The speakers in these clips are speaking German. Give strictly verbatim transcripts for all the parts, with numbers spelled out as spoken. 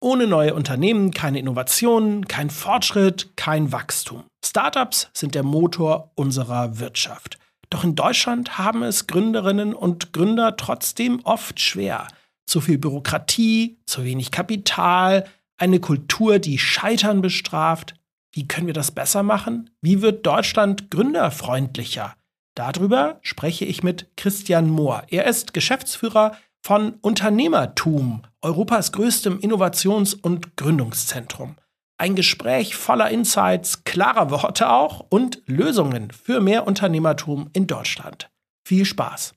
ohne neue Unternehmen keine Innovationen, kein Fortschritt, kein Wachstum. Startups sind der Motor unserer Wirtschaft. Doch in Deutschland haben es Gründerinnen und Gründer trotzdem oft schwer. Zu viel Bürokratie, zu wenig Kapital, eine Kultur, die Scheitern bestraft. Wie können wir das besser machen? Wie wird Deutschland gründerfreundlicher? Darüber spreche ich mit Christian Mohr. Er ist Geschäftsführer von Unternehmertum, Europas größtem Innovations- und Gründungszentrum. Ein Gespräch voller Insights, klarer Worte auch und Lösungen für mehr Unternehmertum in Deutschland. Viel Spaß!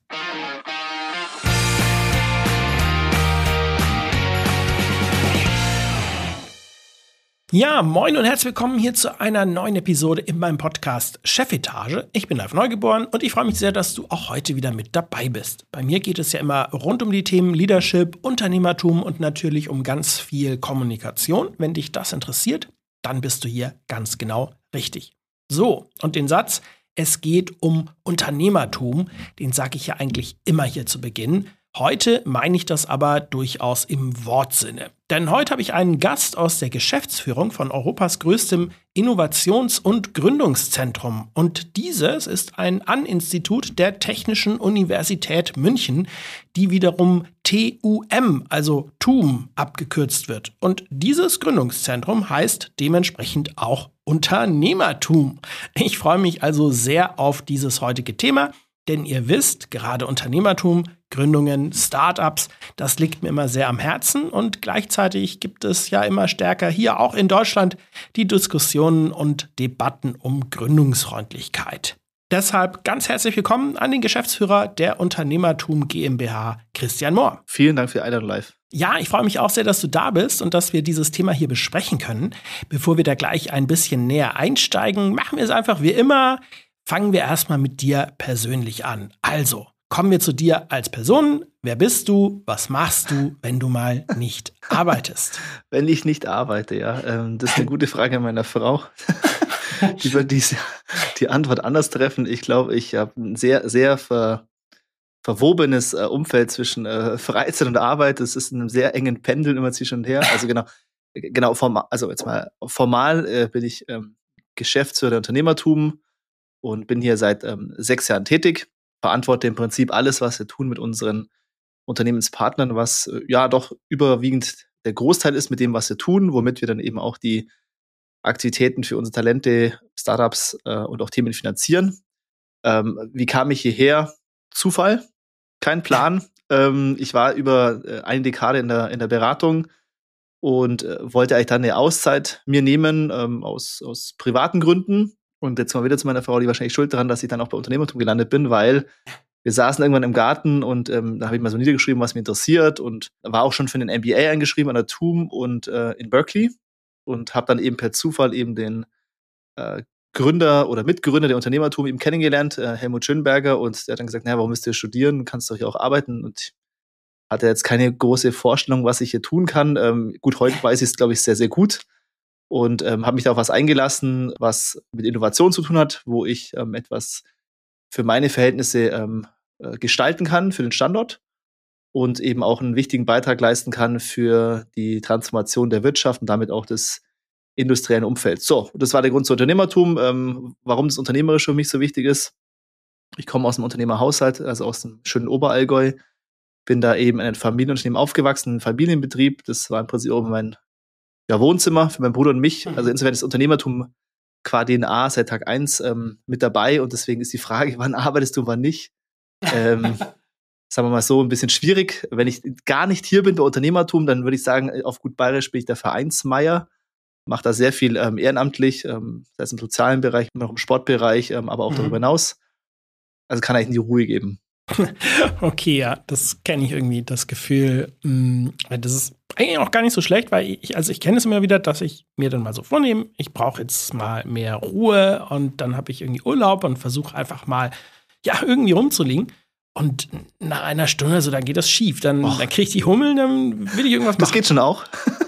Ja, moin und herzlich willkommen hier zu einer neuen Episode in meinem Podcast Chefetage. Ich bin Live Neugeboren und ich freue mich sehr, dass du auch heute wieder mit dabei bist. Bei mir geht es ja immer rund um die Themen Leadership, Unternehmertum und natürlich um ganz viel Kommunikation. Wenn dich das interessiert, dann bist du hier ganz genau richtig. So, und den Satz, es geht um Unternehmertum, den sage ich ja eigentlich immer hier zu Beginn. Heute meine ich das aber durchaus im Wortsinne. Denn heute habe ich einen Gast aus der Geschäftsführung von Europas größtem Innovations- und Gründungszentrum. Und dieses ist ein An-Institut der Technischen Universität München, die wiederum T U M, also T U M, abgekürzt wird. Und dieses Gründungszentrum heißt dementsprechend auch Unternehmertum. Ich freue mich also sehr auf dieses heutige Thema. Denn ihr wisst, gerade Unternehmertum, Gründungen, Startups, das liegt mir immer sehr am Herzen und gleichzeitig gibt es ja immer stärker hier auch in Deutschland die Diskussionen und Debatten um Gründungsfreundlichkeit. Deshalb ganz herzlich willkommen an den Geschäftsführer der Unternehmertum GmbH, Christian Mohr. Vielen Dank für die Einladung live. Ja, ich freue mich auch sehr, dass du da bist und dass wir dieses Thema hier besprechen können. Bevor wir da gleich ein bisschen näher einsteigen, machen wir es einfach wie immer. Fangen wir erstmal mit dir persönlich an. Also, kommen wir zu dir als Person. Wer bist du? Was machst du, wenn du mal nicht arbeitest? Wenn ich nicht arbeite, ja. Ähm, das ist eine gute Frage an meiner Frau. Die wird diese, die Antwort anders treffen. Ich glaube, ich habe ein sehr, sehr ver, verwobenes äh, Umfeld zwischen äh, Freizeit und Arbeit. Das ist in einem sehr engen Pendel immer zwischen und her. Also genau, genau formal, also jetzt mal formal äh, bin ich ähm, Geschäftsführer der Unternehmertum und bin hier seit ähm, sechs Jahren tätig, verantworte im Prinzip alles, was wir tun mit unseren Unternehmenspartnern, was äh, ja doch überwiegend der Großteil ist mit dem, was wir tun, womit wir dann eben auch die Aktivitäten für unsere Talente, Startups äh, und auch Themen finanzieren. Ähm, wie kam ich hierher? Zufall, kein Plan. ähm, ich war über äh, eine Dekade in der, in der Beratung und äh, wollte eigentlich dann eine Auszeit mir nehmen, ähm, aus, aus privaten Gründen. Und jetzt mal wieder zu meiner Frau, die wahrscheinlich schuld daran, dass ich dann auch bei Unternehmertum gelandet bin, weil wir saßen irgendwann im Garten und ähm, da habe ich mal so niedergeschrieben, was mich interessiert und war auch schon für einen M B A eingeschrieben an der T U M und äh, in Berkeley und habe dann eben per Zufall eben den äh, Gründer oder Mitgründer der Unternehmertum eben kennengelernt, äh, Helmut Schönberger, und der hat dann gesagt, naja, warum müsst ihr studieren, kannst doch hier auch arbeiten, und ich hatte jetzt keine große Vorstellung, was ich hier tun kann. Ähm, gut, heute weiß ich es, glaube ich, sehr, sehr gut. Und ähm, habe mich da auf was eingelassen, was mit Innovation zu tun hat, wo ich ähm, etwas für meine Verhältnisse ähm, äh, gestalten kann für den Standort und eben auch einen wichtigen Beitrag leisten kann für die Transformation der Wirtschaft und damit auch des industriellen Umfelds. So, das war der Grund zu Unternehmertum, ähm, warum das Unternehmerische für mich so wichtig ist. Ich komme aus einem Unternehmerhaushalt, also aus dem schönen Oberallgäu, bin da eben in einem Familienunternehmen aufgewachsen, ein Familienbetrieb. Das war im Prinzip auch mein ja, Wohnzimmer für meinen Bruder und mich. Also insofern ist Unternehmertum qua D N A seit Tag eins ähm, mit dabei, und deswegen ist die Frage, wann arbeitest du, wann nicht? Ähm, sagen wir mal so, ein bisschen schwierig. Wenn ich gar nicht hier bin bei Unternehmertum, dann würde ich sagen, auf gut Bayerisch bin ich der Vereinsmeier, mache da sehr viel ähm, ehrenamtlich, ähm, sei es im sozialen Bereich, noch im Sportbereich, ähm, aber auch mhm. darüber hinaus. Also kann eigentlich in die Ruhe geben. Okay, ja, das kenne ich irgendwie, das Gefühl, mh, das ist eigentlich auch gar nicht so schlecht, weil ich, also ich kenne es immer wieder, dass ich mir dann mal so vornehme, ich brauche jetzt mal mehr Ruhe, und dann habe ich irgendwie Urlaub und versuche einfach mal, ja, irgendwie rumzuliegen. Und nach einer Stunde, so, dann geht das schief, dann, dann kriege ich die Hummeln, dann will ich irgendwas machen. Das geht schon auch.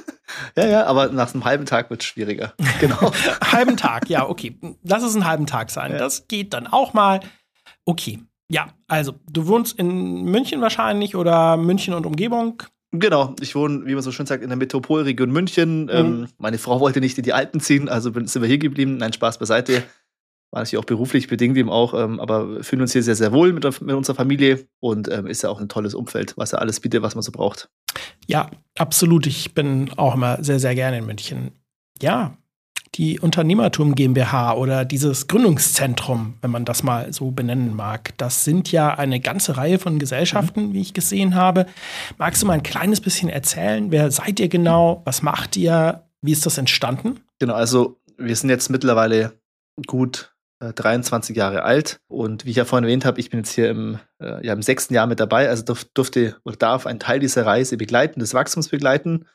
Ja, ja, aber nach einem halben Tag wird es schwieriger. Genau. Halben Tag, ja, okay. Lass es einen halben Tag sein. Ja. Das geht dann auch mal. Okay. Ja, also du wohnst in München wahrscheinlich oder München und Umgebung? Genau, ich wohne, wie man so schön sagt, in der Metropolregion München. Mhm. Ähm, meine Frau wollte nicht in die Alpen ziehen, also sind wir hier geblieben. Nein, Spaß beiseite. War natürlich auch beruflich bedingt eben auch, ähm, aber fühlen uns hier sehr, sehr wohl mit, mit unserer Familie und ähm, ist ja auch ein tolles Umfeld, was ja alles bietet, was man so braucht. Ja, absolut. Ich bin auch immer sehr, sehr gerne in München. Ja, die Unternehmertum GmbH oder dieses Gründungszentrum, wenn man das mal so benennen mag, das sind ja eine ganze Reihe von Gesellschaften, mhm. wie ich gesehen habe. Magst du mal ein kleines bisschen erzählen? Wer seid ihr genau? Was macht ihr? Wie ist das entstanden? Genau, also wir sind jetzt mittlerweile gut äh, dreiundzwanzig Jahre alt und wie ich ja vorhin erwähnt habe, ich bin jetzt hier im, äh, ja, im sechsten Jahr mit dabei, also durf, durfte oder darf einen Teil dieser Reise begleiten, des Wachstums begleiten.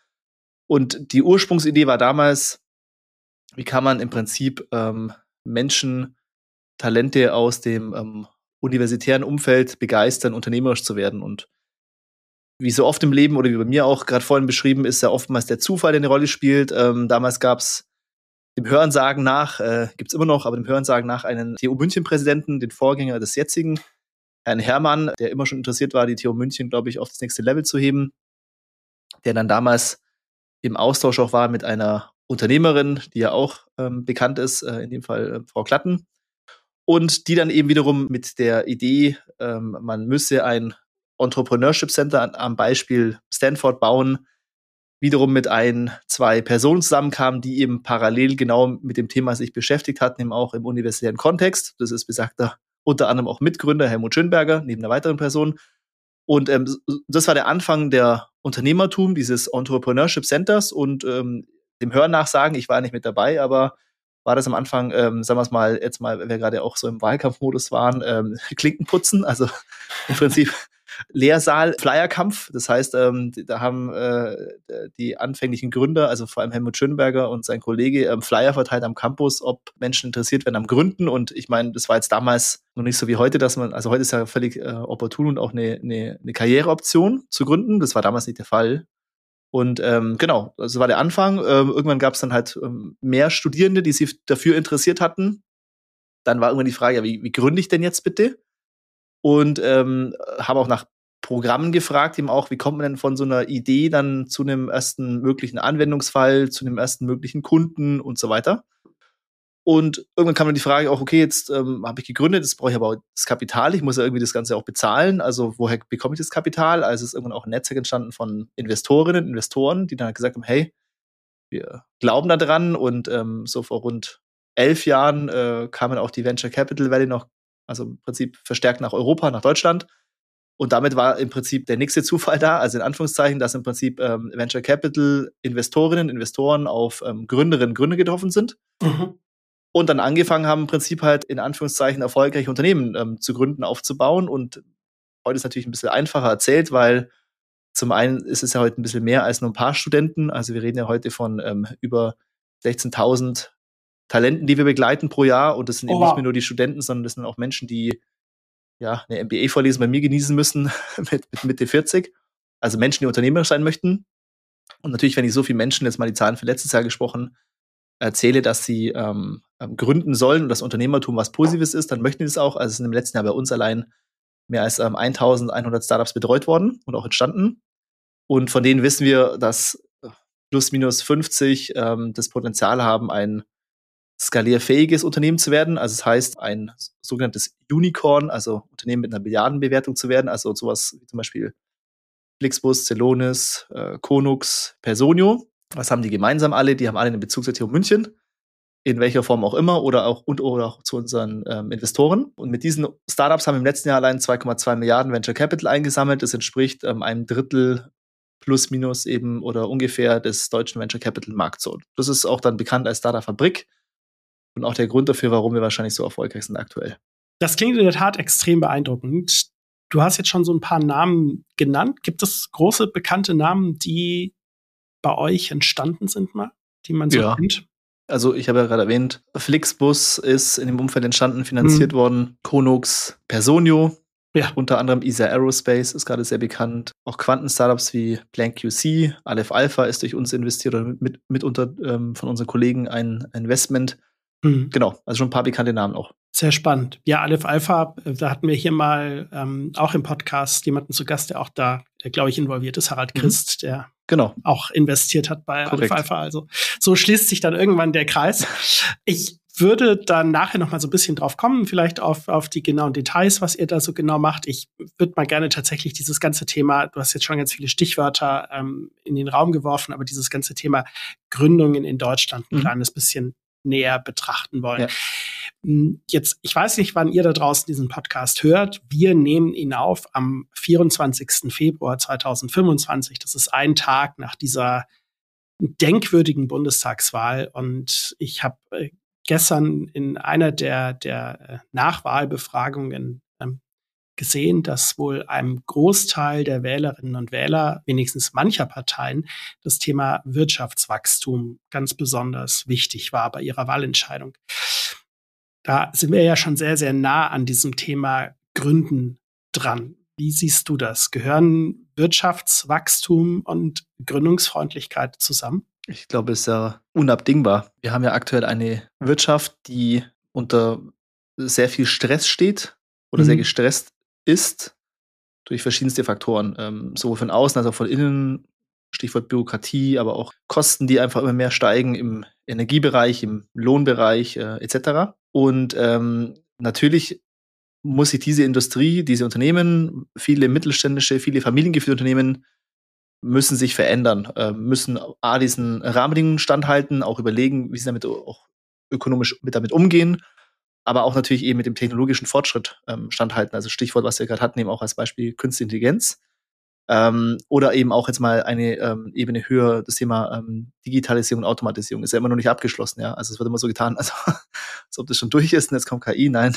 Und die Ursprungsidee war damals, wie kann man im Prinzip ähm, Menschen, Talente aus dem ähm, universitären Umfeld begeistern, unternehmerisch zu werden. Und wie so oft im Leben oder wie bei mir auch gerade vorhin beschrieben, ist ja oftmals der Zufall, der eine Rolle spielt. Ähm, damals gab es dem Hörensagen nach, äh, gibt es immer noch, aber dem Hörensagen nach einen T U München-Präsidenten, den Vorgänger des jetzigen, Herrn Herrmann, der immer schon interessiert war, die T U München, glaube ich, auf das nächste Level zu heben, der dann damals im Austausch auch war mit einer Unternehmerin, die ja auch ähm, bekannt ist, äh, in dem Fall äh, Frau Klatten. Und die dann eben wiederum mit der Idee, ähm, man müsse ein Entrepreneurship Center an, am Beispiel Stanford bauen, wiederum mit ein, zwei Personen zusammenkamen, die eben parallel genau mit dem Thema sich beschäftigt hatten, eben auch im universitären Kontext. Das ist besagter unter anderem auch Mitgründer Helmut Schönberger, neben einer weiteren Person. Und ähm, das war der Anfang der Unternehmertum, dieses Entrepreneurship Centers und ähm, dem Hören nach sagen, ich war nicht mit dabei, aber war das am Anfang, ähm, sagen wir es mal, jetzt mal, wenn wir gerade auch so im Wahlkampfmodus waren, ähm, Klinken putzen, also im Prinzip Lehrsaal, Flyerkampf. Das heißt, ähm, da haben äh, die anfänglichen Gründer, also vor allem Helmut Schönberger und sein Kollege, ähm, Flyer verteilt am Campus, ob Menschen interessiert werden am Gründen. Und ich meine, das war jetzt damals noch nicht so wie heute, dass man, also heute ist ja völlig äh, opportun und auch eine, eine, eine Karriereoption zu gründen. Das war damals nicht der Fall. Und ähm, genau, das war der Anfang. Ähm, irgendwann gab es dann halt ähm, mehr Studierende, die sich dafür interessiert hatten. Dann war irgendwann die Frage, ja, wie, wie gründe ich denn jetzt bitte? Und ähm, habe auch nach Programmen gefragt, eben auch, wie kommt man denn von so einer Idee dann zu einem ersten möglichen Anwendungsfall, zu einem ersten möglichen Kunden und so weiter. Und irgendwann kam dann die Frage auch, okay, jetzt ähm, habe ich gegründet, jetzt brauche ich aber auch das Kapital, ich muss ja irgendwie das Ganze auch bezahlen, also woher bekomme ich das Kapital? Also ist irgendwann auch ein Netzwerk entstanden von Investorinnen, Investoren, die dann halt gesagt haben, hey, wir glauben da dran und ähm, so vor rund elf Jahren äh, kamen auch die Venture Capital Valley noch, also im Prinzip verstärkt nach Europa, nach Deutschland. Und damit war im Prinzip der nächste Zufall da, also in Anführungszeichen, dass im Prinzip ähm, Venture Capital Investorinnen, Investoren auf ähm, Gründerinnen und Gründer getroffen sind. Mhm. Und dann angefangen haben, im Prinzip halt in Anführungszeichen erfolgreiche Unternehmen ähm, zu gründen, aufzubauen. Und heute ist natürlich ein bisschen einfacher erzählt, weil zum einen ist es ja heute ein bisschen mehr als nur ein paar Studenten. Also wir reden ja heute von ähm, über sechzehntausend Talenten, die wir begleiten pro Jahr. Und das sind oh, eben wow. nicht mehr nur die Studenten, sondern das sind auch Menschen, die ja eine M B A-Vorlesung bei mir genießen müssen mit, mit Mitte vierzig. Also Menschen, die unternehmerisch sein möchten. Und natürlich, wenn ich so viele Menschen, jetzt mal die Zahlen für letztes Jahr gesprochen, erzähle, dass sie ähm, gründen sollen und das Unternehmertum was Positives ist, dann möchten die das auch. Also es sind im letzten Jahr bei uns allein mehr als ähm, eintausendeinhundert Startups betreut worden und auch entstanden. Und von denen wissen wir, dass plus minus fünfzig ähm, das Potenzial haben, ein skalierfähiges Unternehmen zu werden. Also das heißt, ein sogenanntes Unicorn, also Unternehmen mit einer Milliardenbewertung zu werden. Also sowas wie zum Beispiel Flixbus, Celonis, äh, Konux, Personio. Was haben die gemeinsam alle? Die haben alle einen Bezug zur T U München, in welcher Form auch immer, oder auch und oder auch zu unseren ähm, Investoren. Und mit diesen Startups haben wir im letzten Jahr allein zwei Komma zwei Milliarden Venture Capital eingesammelt. Das entspricht ähm, einem Drittel plus minus eben oder ungefähr des deutschen Venture Capital Markts. Das ist auch dann bekannt als Startup Fabrik und auch der Grund dafür, warum wir wahrscheinlich so erfolgreich sind aktuell. Das klingt in der Tat extrem beeindruckend. Du hast jetzt schon so ein paar Namen genannt. Gibt es große, bekannte Namen, die bei euch entstanden sind mal, die man so ja. kennt? Also ich habe ja gerade erwähnt, Flixbus ist in dem Umfeld entstanden, finanziert mhm. worden. Konux, Personio, ja. unter anderem E S A Aerospace ist gerade sehr bekannt. Auch Quanten-Startups wie Blank Q C, Aleph Alpha ist durch uns investiert oder mit, mitunter ähm, von unseren Kollegen ein Investment. Mhm. Genau, also schon ein paar bekannte Namen auch. Sehr spannend. Ja, Aleph Alpha, da hatten wir hier mal ähm, auch im Podcast jemanden zu Gast, der auch da der glaube ich, involviert ist, Harald Mhm. Christ, der Genau. auch investiert hat bei Korrekt. Alfalfa. Also so schließt sich dann irgendwann der Kreis. Ich würde dann nachher noch mal so ein bisschen drauf kommen, vielleicht auf, auf die genauen Details, was ihr da so genau macht. Ich würde mal gerne tatsächlich dieses ganze Thema, du hast jetzt schon ganz viele Stichwörter ähm, in den Raum geworfen, aber dieses ganze Thema Gründungen in Deutschland ein Mhm. kleines bisschen näher betrachten wollen. Ja. Jetzt, ich weiß nicht, wann ihr da draußen diesen Podcast hört. Wir nehmen ihn auf am vierundzwanzigsten Februar zweitausendfünfundzwanzig. Das ist ein Tag nach dieser denkwürdigen Bundestagswahl. Und ich habe äh, gestern in einer der, der äh, Nachwahlbefragungen ähm, gesehen, dass wohl einem Großteil der Wählerinnen und Wähler, wenigstens mancher Parteien, das Thema Wirtschaftswachstum ganz besonders wichtig war bei ihrer Wahlentscheidung. Da sind wir ja schon sehr, sehr nah an diesem Thema Gründen dran. Wie siehst du das? Gehören Wirtschaftswachstum und Gründungsfreundlichkeit zusammen? Ich glaube, es ist ja unabdingbar. Wir haben ja aktuell eine Wirtschaft, die unter sehr viel Stress steht oder mhm. sehr gestresst ist durch verschiedenste Faktoren, ähm, sowohl von außen als auch von innen. Stichwort Bürokratie, aber auch Kosten, die einfach immer mehr steigen im Energiebereich, im Lohnbereich äh, et cetera. Und ähm, natürlich muss sich diese Industrie, diese Unternehmen, viele mittelständische, viele familiengeführte Unternehmen müssen sich verändern, äh, müssen A, diesen Rahmenbedingungen standhalten, auch überlegen, wie sie damit auch ökonomisch mit damit umgehen, aber auch natürlich eben mit dem technologischen Fortschritt ähm, standhalten. Also Stichwort, was wir gerade hatten, eben auch als Beispiel Künstliche Intelligenz. Ähm, oder eben auch jetzt mal eine ähm, Ebene höher, das Thema ähm, Digitalisierung und Automatisierung ist ja immer noch nicht abgeschlossen, ja. Also es wird immer so getan, also als ob das schon durch ist und jetzt kommt K I. Nein,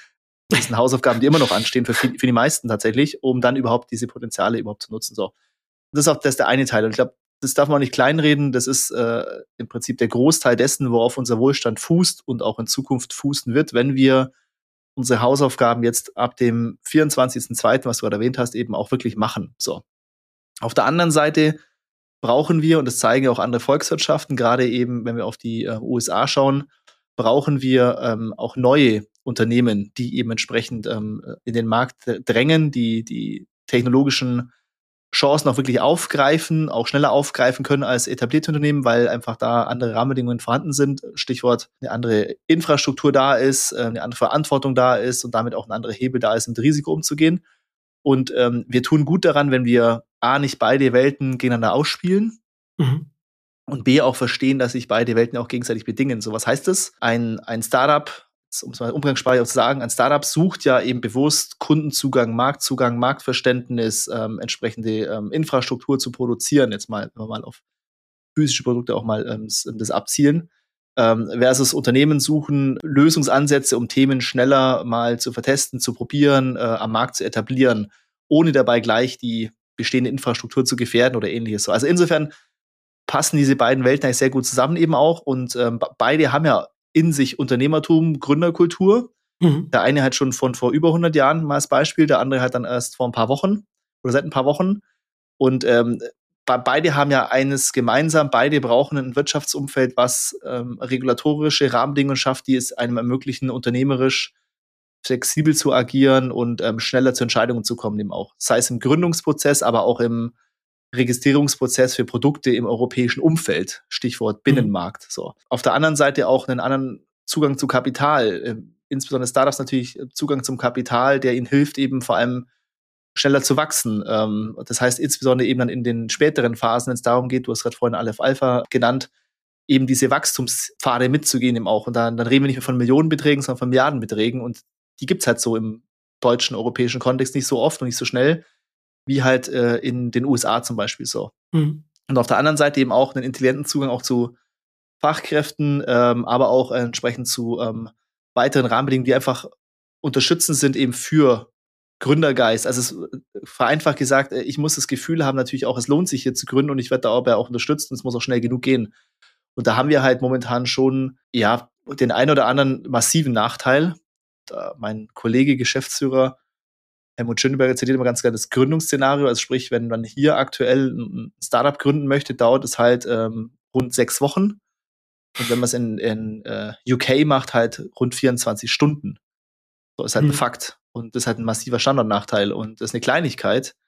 das sind Hausaufgaben, die immer noch anstehen für, viel, für die meisten tatsächlich, um dann überhaupt diese Potenziale überhaupt zu nutzen. So, das ist auch das ist der eine Teil. Und ich glaube, das darf man auch nicht kleinreden. Das ist äh, im Prinzip der Großteil dessen, worauf unser Wohlstand fußt und auch in Zukunft fußen wird, wenn wir unsere Hausaufgaben jetzt ab dem vierundzwanzigsten zweiten, was du gerade erwähnt hast, eben auch wirklich machen. So. Auf der anderen Seite brauchen wir, und das zeigen auch andere Volkswirtschaften, gerade eben, wenn wir auf die äh, U S A schauen, brauchen wir ähm, auch neue Unternehmen, die eben entsprechend ähm, in den Markt drängen, die die technologischen Chancen auch wirklich aufgreifen, auch schneller aufgreifen können als etablierte Unternehmen, weil einfach da andere Rahmenbedingungen vorhanden sind. Stichwort, eine andere Infrastruktur da ist, eine andere Verantwortung da ist und damit auch ein anderer Hebel da ist, mit Risiko umzugehen. Und ähm, wir tun gut daran, wenn wir A, nicht beide Welten gegeneinander ausspielen, mhm. und B, auch verstehen, dass sich beide Welten auch gegenseitig bedingen. So, was heißt das? Ein, ein Startup, um es mal umgangssprachlich auch zu sagen, ein Startup sucht ja eben bewusst Kundenzugang, Marktzugang, Marktverständnis, ähm, entsprechende ähm, Infrastruktur zu produzieren, jetzt mal, wenn wir mal auf physische Produkte auch mal ähm, das abzielen, ähm, versus Unternehmen suchen Lösungsansätze, um Themen schneller mal zu vertesten, zu probieren, äh, am Markt zu etablieren, ohne dabei gleich die bestehende Infrastruktur zu gefährden oder ähnliches. So, also insofern passen diese beiden Welten eigentlich sehr gut zusammen eben auch und ähm, beide haben ja in sich Unternehmertum, Gründerkultur. Mhm. Der eine halt schon von vor über hundert Jahren mal als Beispiel, der andere halt dann erst vor ein paar Wochen oder seit ein paar Wochen. Und ähm, beide haben ja eines gemeinsam, beide brauchen ein Wirtschaftsumfeld, was ähm, regulatorische Rahmenbedingungen schafft, die es einem ermöglichen, unternehmerisch flexibel zu agieren und ähm, schneller zu Entscheidungen zu kommen eben auch. Sei es im Gründungsprozess, aber auch im Registrierungsprozess für Produkte im europäischen Umfeld, Stichwort Binnenmarkt. Mhm. So. Auf der anderen Seite auch einen anderen Zugang zu Kapital, äh, insbesondere Startups natürlich Zugang zum Kapital, der ihnen hilft, eben vor allem schneller zu wachsen. Ähm, das heißt insbesondere eben dann in den späteren Phasen, wenn es darum geht, du hast gerade vorhin Aleph Alpha genannt, eben diese Wachstumspfade mitzugehen eben auch. Und dann, dann reden wir nicht mehr von Millionenbeträgen, sondern von Milliardenbeträgen. Und die gibt's halt so im deutschen, europäischen Kontext nicht so oft und nicht so schnell, wie halt äh, in den U S A zum Beispiel so. Mhm. Und auf der anderen Seite eben auch einen intelligenten Zugang auch zu Fachkräften, ähm, aber auch äh, entsprechend zu ähm, weiteren Rahmenbedingungen, die einfach unterstützend sind eben für Gründergeist. Also es, vereinfacht gesagt, ich muss das Gefühl haben, natürlich auch, es lohnt sich hier zu gründen und ich werde da aber auch unterstützt und es muss auch schnell genug gehen. Und da haben wir halt momentan schon, ja, den einen oder anderen massiven Nachteil. Da mein Kollege, Geschäftsführer Helmut Schönberger zitiert immer ganz gerne das Gründungsszenario. Also sprich, wenn man hier aktuell ein Startup gründen möchte, dauert es halt ähm, rund sechs Wochen. Und wenn man es in, in uh, U K macht, halt rund vierundzwanzig Stunden. So ist halt mhm. ein Fakt. Und das ist halt ein massiver Standortnachteil. Und das ist eine Kleinigkeit.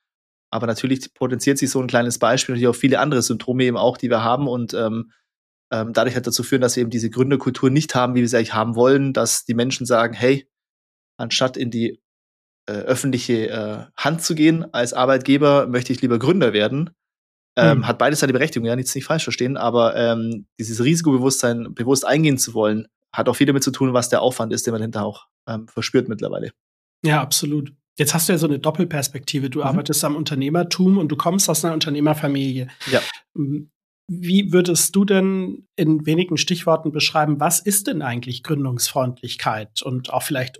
Aber natürlich potenziert sich so ein kleines Beispiel natürlich auch viele andere Symptome eben auch, die wir haben und ähm, ähm, dadurch halt dazu führen, dass wir eben diese Gründerkultur nicht haben, wie wir sie eigentlich haben wollen, dass die Menschen sagen, hey, anstatt in die äh, öffentliche äh, Hand zu gehen als Arbeitgeber, möchte ich lieber Gründer werden. Ähm, hm. Hat beides seine Berechtigung, ja, nichts nicht falsch verstehen, aber ähm, dieses Risikobewusstsein bewusst eingehen zu wollen, hat auch viel damit zu tun, was der Aufwand ist, den man hinterher auch ähm, verspürt mittlerweile. Ja, absolut. Jetzt hast du ja so eine Doppelperspektive. Du mhm. arbeitest am Unternehmertum und du kommst aus einer Unternehmerfamilie. Ja. Wie würdest du denn in wenigen Stichworten beschreiben, was ist denn eigentlich Gründungsfreundlichkeit und auch vielleicht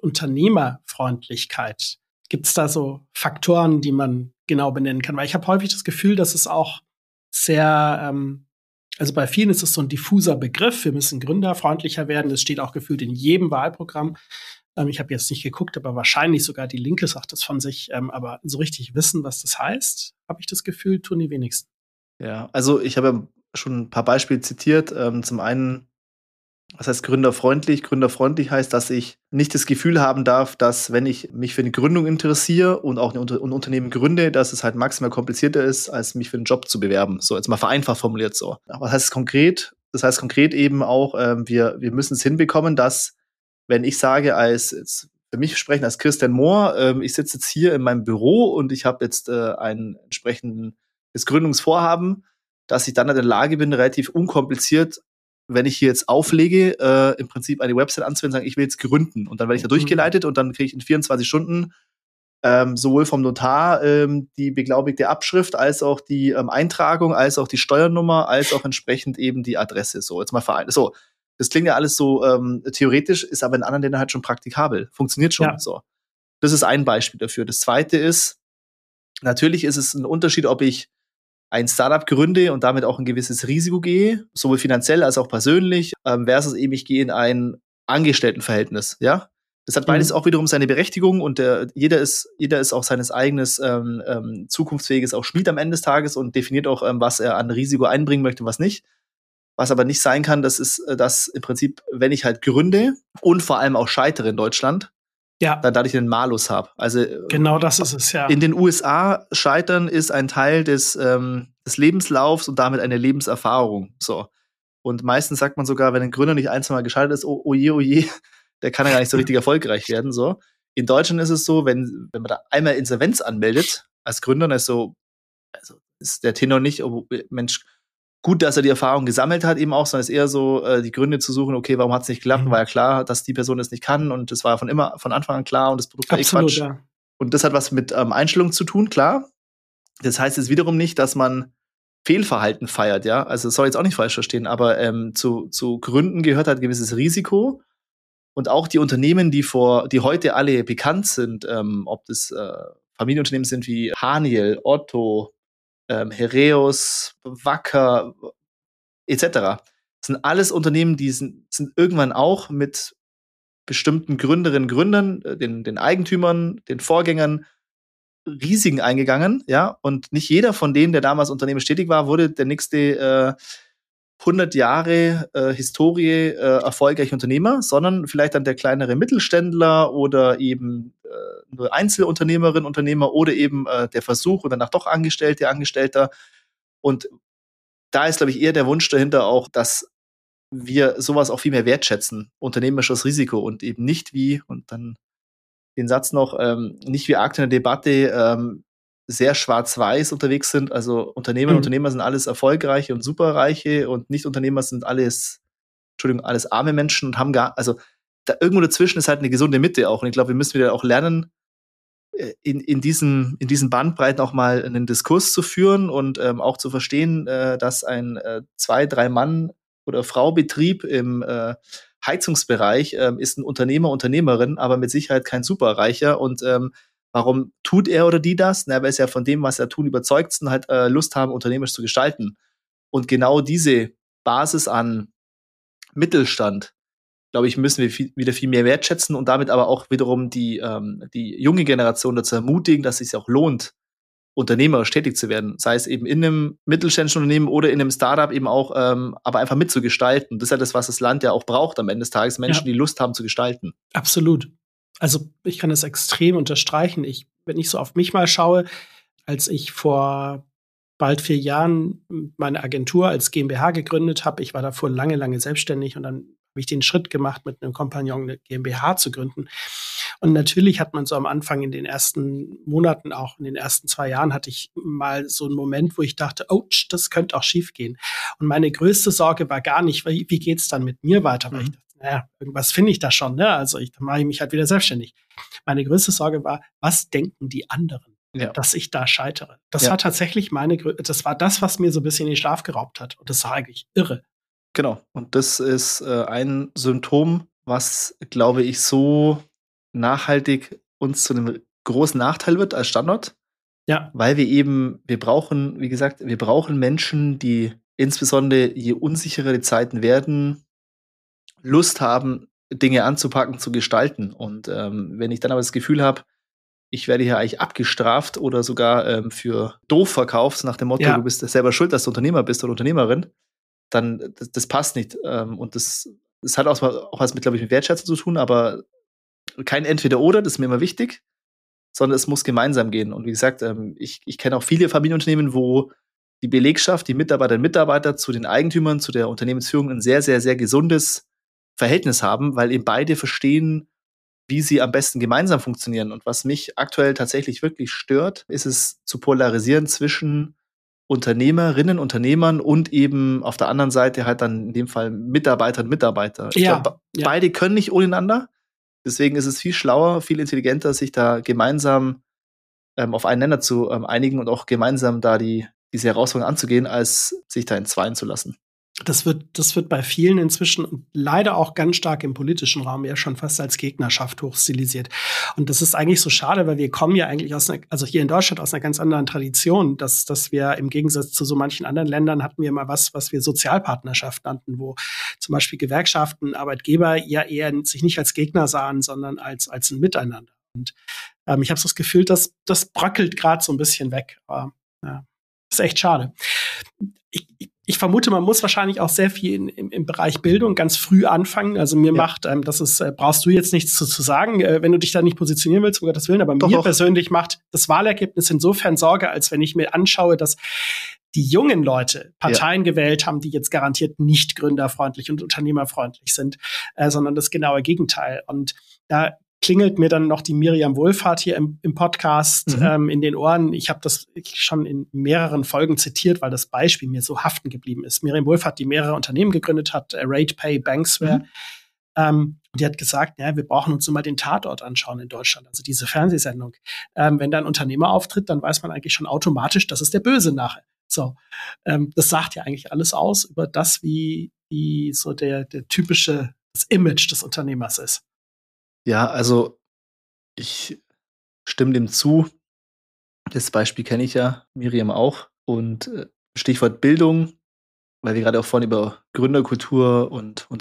Unternehmerfreundlichkeit? Gibt es da so Faktoren, die man genau benennen kann? Weil ich habe häufig das Gefühl, dass es auch sehr, ähm, also bei vielen ist es so ein diffuser Begriff. Wir müssen gründerfreundlicher werden. Das steht auch gefühlt in jedem Wahlprogramm. Ähm, ich habe jetzt nicht geguckt, aber wahrscheinlich sogar die Linke sagt das von sich. Ähm, aber so richtig wissen, was das heißt, habe ich das Gefühl, tun die wenigsten. Ja, also ich habe ja schon ein paar Beispiele zitiert. Ähm, zum einen, was heißt gründerfreundlich? Gründerfreundlich heißt, dass ich nicht das Gefühl haben darf, dass, wenn ich mich für eine Gründung interessiere und auch ein, Unter- ein Unternehmen gründe, dass es halt maximal komplizierter ist, als mich für einen Job zu bewerben. So, jetzt mal vereinfacht formuliert so. Was heißt es konkret? Das heißt konkret eben auch, ähm, wir, wir müssen es hinbekommen, dass, wenn ich sage, als jetzt für mich sprechen als Christian Mohr, ähm, ich sitze jetzt hier in meinem Büro und ich habe jetzt äh, einen entsprechenden das Gründungsvorhaben, dass ich dann in der Lage bin, relativ unkompliziert, wenn ich hier jetzt auflege, äh, im Prinzip eine Website anzuwenden und sagen, ich will jetzt gründen. Und dann werde ich da durchgeleitet und dann kriege ich in vierundzwanzig Stunden ähm, sowohl vom Notar ähm, die beglaubigte Abschrift, als auch die ähm, Eintragung, als auch die Steuernummer, als auch entsprechend eben die Adresse. So, jetzt mal vereint. So, das klingt ja alles so ähm, theoretisch, ist aber in anderen Ländern halt schon praktikabel. Funktioniert schon. Ja. So. Das ist ein Beispiel dafür. Das zweite ist, natürlich ist es ein Unterschied, ob ich ein Startup gründe und damit auch ein gewisses Risiko gehe, sowohl finanziell als auch persönlich, ähm, versus eben ich gehe in ein Angestelltenverhältnis, ja. Das hat beides mhm. auch wiederum seine Berechtigung und der, jeder ist, jeder ist auch seines eigenes ähm, ähm, zukunftsfähiges auch Schmied am Ende des Tages und definiert auch, ähm, was er an Risiko einbringen möchte und was nicht. Was aber nicht sein kann, das ist, dass im Prinzip, wenn ich halt gründe und vor allem auch scheitere in Deutschland, ja. dann dadurch einen Malus habe. Also genau das ist es, ja. In den U S A scheitern ist ein Teil des, ähm, des Lebenslaufs und damit eine Lebenserfahrung. So. Und meistens sagt man sogar, wenn ein Gründer nicht ein, zwei Mal gescheitert ist, oh, oh je, oh je, der kann ja gar nicht so richtig erfolgreich werden. So. In Deutschland ist es so, wenn, wenn man da einmal Insolvenz anmeldet als Gründer, dann ist so, also ist der Tenor nicht, oh, Mensch, gut, dass er die Erfahrung gesammelt hat, eben auch, sondern es ist eher so, äh, die Gründe zu suchen, okay, warum hat es nicht geklappt? Mhm. War ja klar, dass die Person das nicht kann und das war von immer, von Anfang an klar und das Produkt war eh Quatsch. Ja. Und das hat was mit ähm, Einstellung zu tun, klar. Das heißt jetzt wiederum nicht, dass man Fehlverhalten feiert, ja. Also das soll jetzt auch nicht falsch verstehen, aber ähm, zu, zu Gründen gehört halt ein gewisses Risiko. Und auch die Unternehmen, die vor, die heute alle bekannt sind, ähm, ob das äh, Familienunternehmen sind wie Haniel, Otto, ähm, Heraeus, Wacker et cetera. Das sind alles Unternehmen, die sind, sind irgendwann auch mit bestimmten Gründerinnen und Gründern, den, den Eigentümern, den Vorgängern Risiken eingegangen, ja, und nicht jeder von denen, der damals unternehmerisch tätig war, wurde der nächste äh, hundert Jahre äh, Historie äh, erfolgreich Unternehmer, sondern vielleicht dann der kleinere Mittelständler oder eben äh, nur Einzelunternehmerin, Unternehmer oder eben äh, der Versuch und danach doch Angestellte, Angestellter. Und da ist, glaube ich, eher der Wunsch dahinter auch, dass wir sowas auch viel mehr wertschätzen, unternehmerisches Risiko und eben nicht wie, und dann den Satz noch, ähm, nicht wie aktuell in der Debatte ähm, sehr schwarz-weiß unterwegs sind. Also Unternehmer und mhm. Unternehmer sind alles erfolgreiche und superreiche und Nicht-Unternehmer sind alles, Entschuldigung, alles arme Menschen und haben gar, also da irgendwo dazwischen ist halt eine gesunde Mitte auch. Und ich glaube, wir müssen wieder auch lernen, in, in, diesen, in diesen Bandbreiten auch mal einen Diskurs zu führen und ähm, auch zu verstehen, äh, dass ein äh, zwei-, drei Mann- oder Frau-Betrieb im äh, Heizungsbereich ähm, ist ein Unternehmer, Unternehmerin, aber mit Sicherheit kein Superreicher. Und ähm, warum tut er oder die das? Na, weil sie ja von dem, was er tun, überzeugt sind, halt äh, Lust haben, unternehmerisch zu gestalten. Und genau diese Basis an Mittelstand, glaube ich, müssen wir viel, wieder viel mehr wertschätzen und damit aber auch wiederum die, ähm, die junge Generation dazu ermutigen, dass es sich auch lohnt, unternehmerisch tätig zu werden. Sei es eben in einem mittelständischen Unternehmen oder in einem Startup eben auch, ähm, aber einfach mitzugestalten. Das ist ja das, was das Land ja auch braucht am Ende des Tages. Menschen, ja. die Lust haben zu gestalten. Absolut. Also ich kann das extrem unterstreichen. Ich, wenn ich so auf mich mal schaue, als ich vor bald vier Jahren meine Agentur als GmbH gegründet habe. Ich war davor lange, lange selbstständig und dann habe ich den Schritt gemacht, mit einem Kompagnon eine GmbH zu gründen. Und natürlich hat man so am Anfang in den ersten Monaten, auch in den ersten zwei Jahren, hatte ich mal so einen Moment, wo ich dachte, oh, das könnte auch schief gehen. Und meine größte Sorge war gar nicht, wie, wie geht's dann mit mir weiter? Weil ich dachte, naja, irgendwas finde ich da schon, ne? Also ich, dann mache ich mich halt wieder selbstständig. Meine größte Sorge war, was denken die anderen? Ja. Dass ich da scheitere. Das ja. war tatsächlich meine, das war das, was mir so ein bisschen den Schlaf geraubt hat. Und das war eigentlich irre. Genau. Und das ist äh, ein Symptom, was, glaube ich, so nachhaltig uns zu einem großen Nachteil wird als Standort. Ja. Weil wir eben, wir brauchen, wie gesagt, wir brauchen Menschen, die insbesondere je unsicherer die Zeiten werden, Lust haben, Dinge anzupacken, zu gestalten. Und ähm, wenn ich dann aber das Gefühl habe, ich werde hier eigentlich abgestraft oder sogar ähm, für doof verkauft, nach dem Motto, ja. du bist selber schuld, dass du Unternehmer bist oder Unternehmerin, dann, das, das passt nicht. Ähm, und das, das hat auch, auch was mit, glaube ich, mit Wertschätzung zu tun, aber kein Entweder-Oder, das ist mir immer wichtig, sondern es muss gemeinsam gehen. Und wie gesagt, ähm, ich, ich kenne auch viele Familienunternehmen, wo die Belegschaft, die Mitarbeiterinnen und Mitarbeiter zu den Eigentümern, zu der Unternehmensführung ein sehr, sehr, sehr gesundes Verhältnis haben, weil eben beide verstehen, wie sie am besten gemeinsam funktionieren. Und was mich aktuell tatsächlich wirklich stört, ist es zu polarisieren zwischen Unternehmerinnen, Unternehmern und eben auf der anderen Seite halt dann in dem Fall Mitarbeiter und Mitarbeiter. Ich ja, glaube, ja. beide können nicht ohneinander. Deswegen ist es viel schlauer, viel intelligenter, sich da gemeinsam ähm, auf einen Nenner zu ähm, einigen und auch gemeinsam da die, diese Herausforderung anzugehen, als sich da entzweien zu lassen. Das wird, das wird bei vielen inzwischen und leider auch ganz stark im politischen Raum ja schon fast als Gegnerschaft hochstilisiert. Und das ist eigentlich so schade, weil wir kommen ja eigentlich aus einer, also hier in Deutschland aus einer ganz anderen Tradition, dass, dass wir im Gegensatz zu so manchen anderen Ländern hatten wir mal was, was wir Sozialpartnerschaft nannten, wo zum Beispiel Gewerkschaften, Arbeitgeber ja eher sich nicht als Gegner sahen, sondern als, als ein Miteinander. Und ähm, ich habe so das Gefühl, dass das bröckelt gerade so ein bisschen weg. Aber, ja, ist echt schade. Ich, ich Ich vermute, man muss wahrscheinlich auch sehr viel in, im, im Bereich Bildung ganz früh anfangen. Also mir ja. macht, ähm, das ist, äh, brauchst du jetzt nichts zu, zu sagen, äh, wenn du dich da nicht positionieren willst, um Gottes Willen. Aber Doch, mir doch. persönlich macht das Wahlergebnis insofern Sorge, als wenn ich mir anschaue, dass die jungen Leute Parteien ja. gewählt haben, die jetzt garantiert nicht gründerfreundlich und unternehmerfreundlich sind, äh, sondern das genaue Gegenteil. Und da klingelt mir dann noch die Miriam Wohlfahrt hier im, im Podcast mhm. ähm, in den Ohren. Ich habe das schon in mehreren Folgen zitiert, weil das Beispiel mir so haften geblieben ist. Miriam Wohlfahrt, die mehrere Unternehmen gegründet hat, äh, RatePay, Banksware. Mhm. Ähm, die hat gesagt, ja, wir brauchen uns nur mal den Tatort anschauen in Deutschland, also diese Fernsehsendung. Ähm, wenn da ein Unternehmer auftritt, dann weiß man eigentlich schon automatisch, das ist der Böse nachher. So, ähm, das sagt ja eigentlich alles aus über das, wie, wie so der, der typische das Image des Unternehmers ist. Ja, also ich stimme dem zu. Das Beispiel kenne ich ja, Miriam auch. Und äh, Stichwort Bildung, weil wir gerade auch vorhin über Gründerkultur und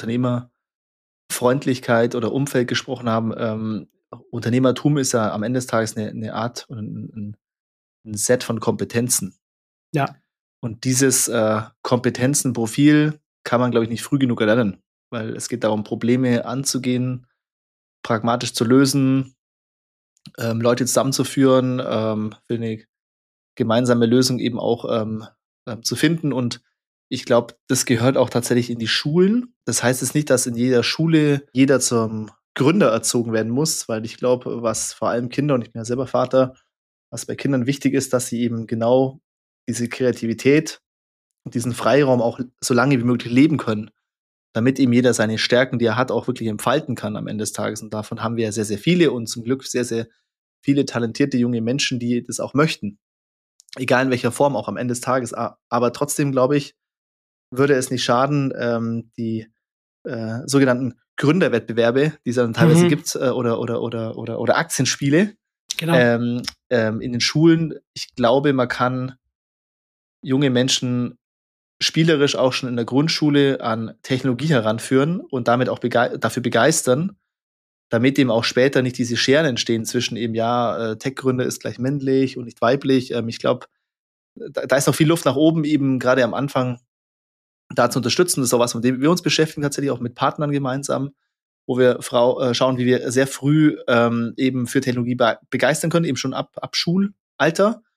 Unternehmerfreundlichkeit oder Umfeld gesprochen haben. Ähm, Unternehmertum ist ja am Ende des Tages eine, eine Art und ein, ein Set von Kompetenzen. Ja. Und dieses äh, Kompetenzenprofil kann man, glaube ich, nicht früh genug erlernen, weil es geht darum, Probleme anzugehen, pragmatisch zu lösen, ähm, Leute zusammenzuführen, ähm, für eine gemeinsame Lösung eben auch ähm, ähm, zu finden. Und ich glaube, das gehört auch tatsächlich in die Schulen. Das heißt jetzt nicht, dass in jeder Schule jeder zum Gründer erzogen werden muss, weil ich glaube, was vor allem Kinder, und ich bin ja selber Vater, was bei Kindern wichtig ist, dass sie eben genau diese Kreativität und diesen Freiraum auch so lange wie möglich leben können, damit eben jeder seine Stärken, die er hat, auch wirklich entfalten kann am Ende des Tages. Und davon haben wir ja sehr, sehr viele und zum Glück sehr, sehr viele talentierte junge Menschen, die das auch möchten. Egal in welcher Form, auch am Ende des Tages. Aber trotzdem, glaube ich, würde es nicht schaden, ähm, die äh, sogenannten Gründerwettbewerbe, die es dann teilweise mhm. gibt, äh, oder, oder, oder, oder, oder Aktienspiele genau. ähm, ähm, in den Schulen. Ich glaube, man kann junge Menschen spielerisch auch schon in der Grundschule an Technologie heranführen und damit auch bege- dafür begeistern, damit eben auch später nicht diese Scheren entstehen zwischen eben, ja, äh, Tech-Gründer ist gleich männlich und nicht weiblich. Ähm, ich glaube, da, da ist noch viel Luft nach oben, eben gerade am Anfang da zu unterstützen. Das ist auch was, mit dem wir uns beschäftigen, tatsächlich auch mit Partnern gemeinsam, wo wir Frau, äh, schauen, wie wir sehr früh ähm, eben für Technologie be- begeistern können, eben schon ab, ab Schulalter.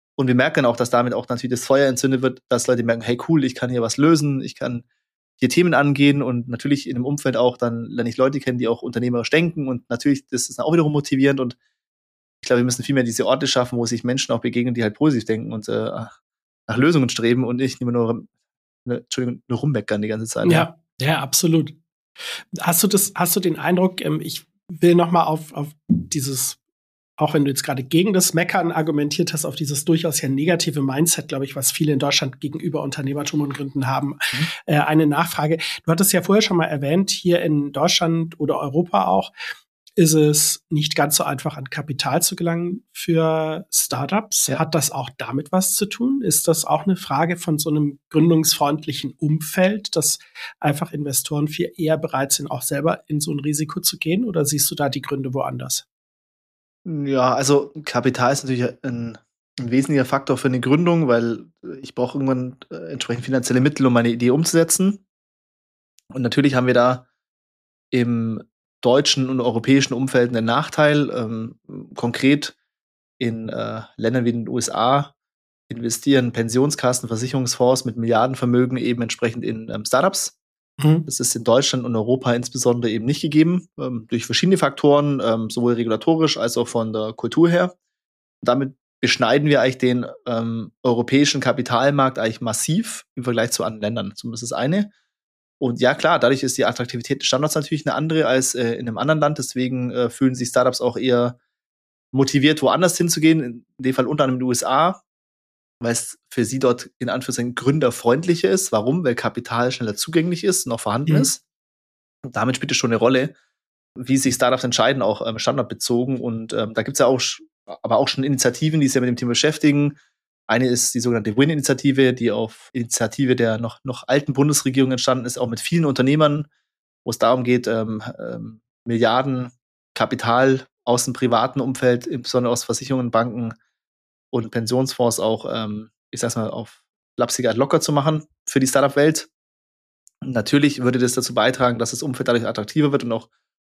Und wir merken auch, dass damit auch natürlich das Feuer entzündet wird, dass Leute merken, hey cool, ich kann hier was lösen, ich kann hier Themen angehen und natürlich in dem Umfeld auch dann lerne ich Leute kennen, die auch unternehmerisch denken und natürlich, das ist dann auch wiederum motivierend und ich glaube, wir müssen viel mehr diese Orte schaffen, wo sich Menschen auch begegnen, die halt positiv denken und äh, nach Lösungen streben und nicht immer nur, ne, Entschuldigung, nur rummeckern die ganze Zeit. Ja, ja, ja, absolut. Hast du das, hast du den Eindruck, ähm, ich will noch mal auf, auf dieses, auch wenn du jetzt gerade gegen das Meckern argumentiert hast, auf dieses durchaus ja negative Mindset, glaube ich, was viele in Deutschland gegenüber Unternehmertum und Gründen haben, mhm. äh, eine Nachfrage. Du hattest ja vorher schon mal erwähnt, hier in Deutschland oder Europa auch, ist es nicht ganz so einfach, an Kapital zu gelangen für Startups. Ja. Hat das auch damit was zu tun? Ist das auch eine Frage von so einem gründungsfreundlichen Umfeld, dass einfach Investoren viel eher bereit sind, auch selber in so ein Risiko zu gehen? Oder siehst du da die Gründe woanders? Ja, also Kapital ist natürlich ein, ein wesentlicher Faktor für eine Gründung, weil ich brauche irgendwann äh, entsprechend finanzielle Mittel, um meine Idee umzusetzen. Und natürlich haben wir da im deutschen und europäischen Umfeld einen Nachteil. Ähm, konkret in äh, Ländern wie den U S A investieren Pensionskassen, Versicherungsfonds mit Milliardenvermögen eben entsprechend in ähm, Startups. Mhm. Das ist in Deutschland und Europa insbesondere eben nicht gegeben, ähm, durch verschiedene Faktoren, ähm, sowohl regulatorisch als auch von der Kultur her. Damit beschneiden wir eigentlich den ähm, europäischen Kapitalmarkt eigentlich massiv im Vergleich zu anderen Ländern. Zumindest das eine. Und ja, klar, dadurch ist die Attraktivität des Standorts natürlich eine andere als äh, in einem anderen Land. Deswegen äh, fühlen sich Startups auch eher motiviert, woanders hinzugehen. In dem Fall unter anderem in den U S A, weil es für sie dort in Anführungszeichen gründerfreundlicher ist. Warum? Weil Kapital schneller zugänglich ist und auch vorhanden mhm. ist. Und damit spielt es schon eine Rolle, wie sich Startups entscheiden, auch ähm, standortbezogen. Und ähm, da gibt es ja auch, aber auch schon Initiativen, die sich ja mit dem Thema beschäftigen. Eine ist die sogenannte Win-Initiative, die auf Initiative der noch, noch alten Bundesregierung entstanden ist, auch mit vielen Unternehmern, wo es darum geht, ähm, ähm, Milliarden Kapital aus dem privaten Umfeld, insbesondere aus Versicherungen, Banken und Pensionsfonds auch, ähm, ich sag's mal, auf lapsige Art locker zu machen für die Startup-Welt. Natürlich würde das dazu beitragen, dass das Umfeld dadurch attraktiver wird und auch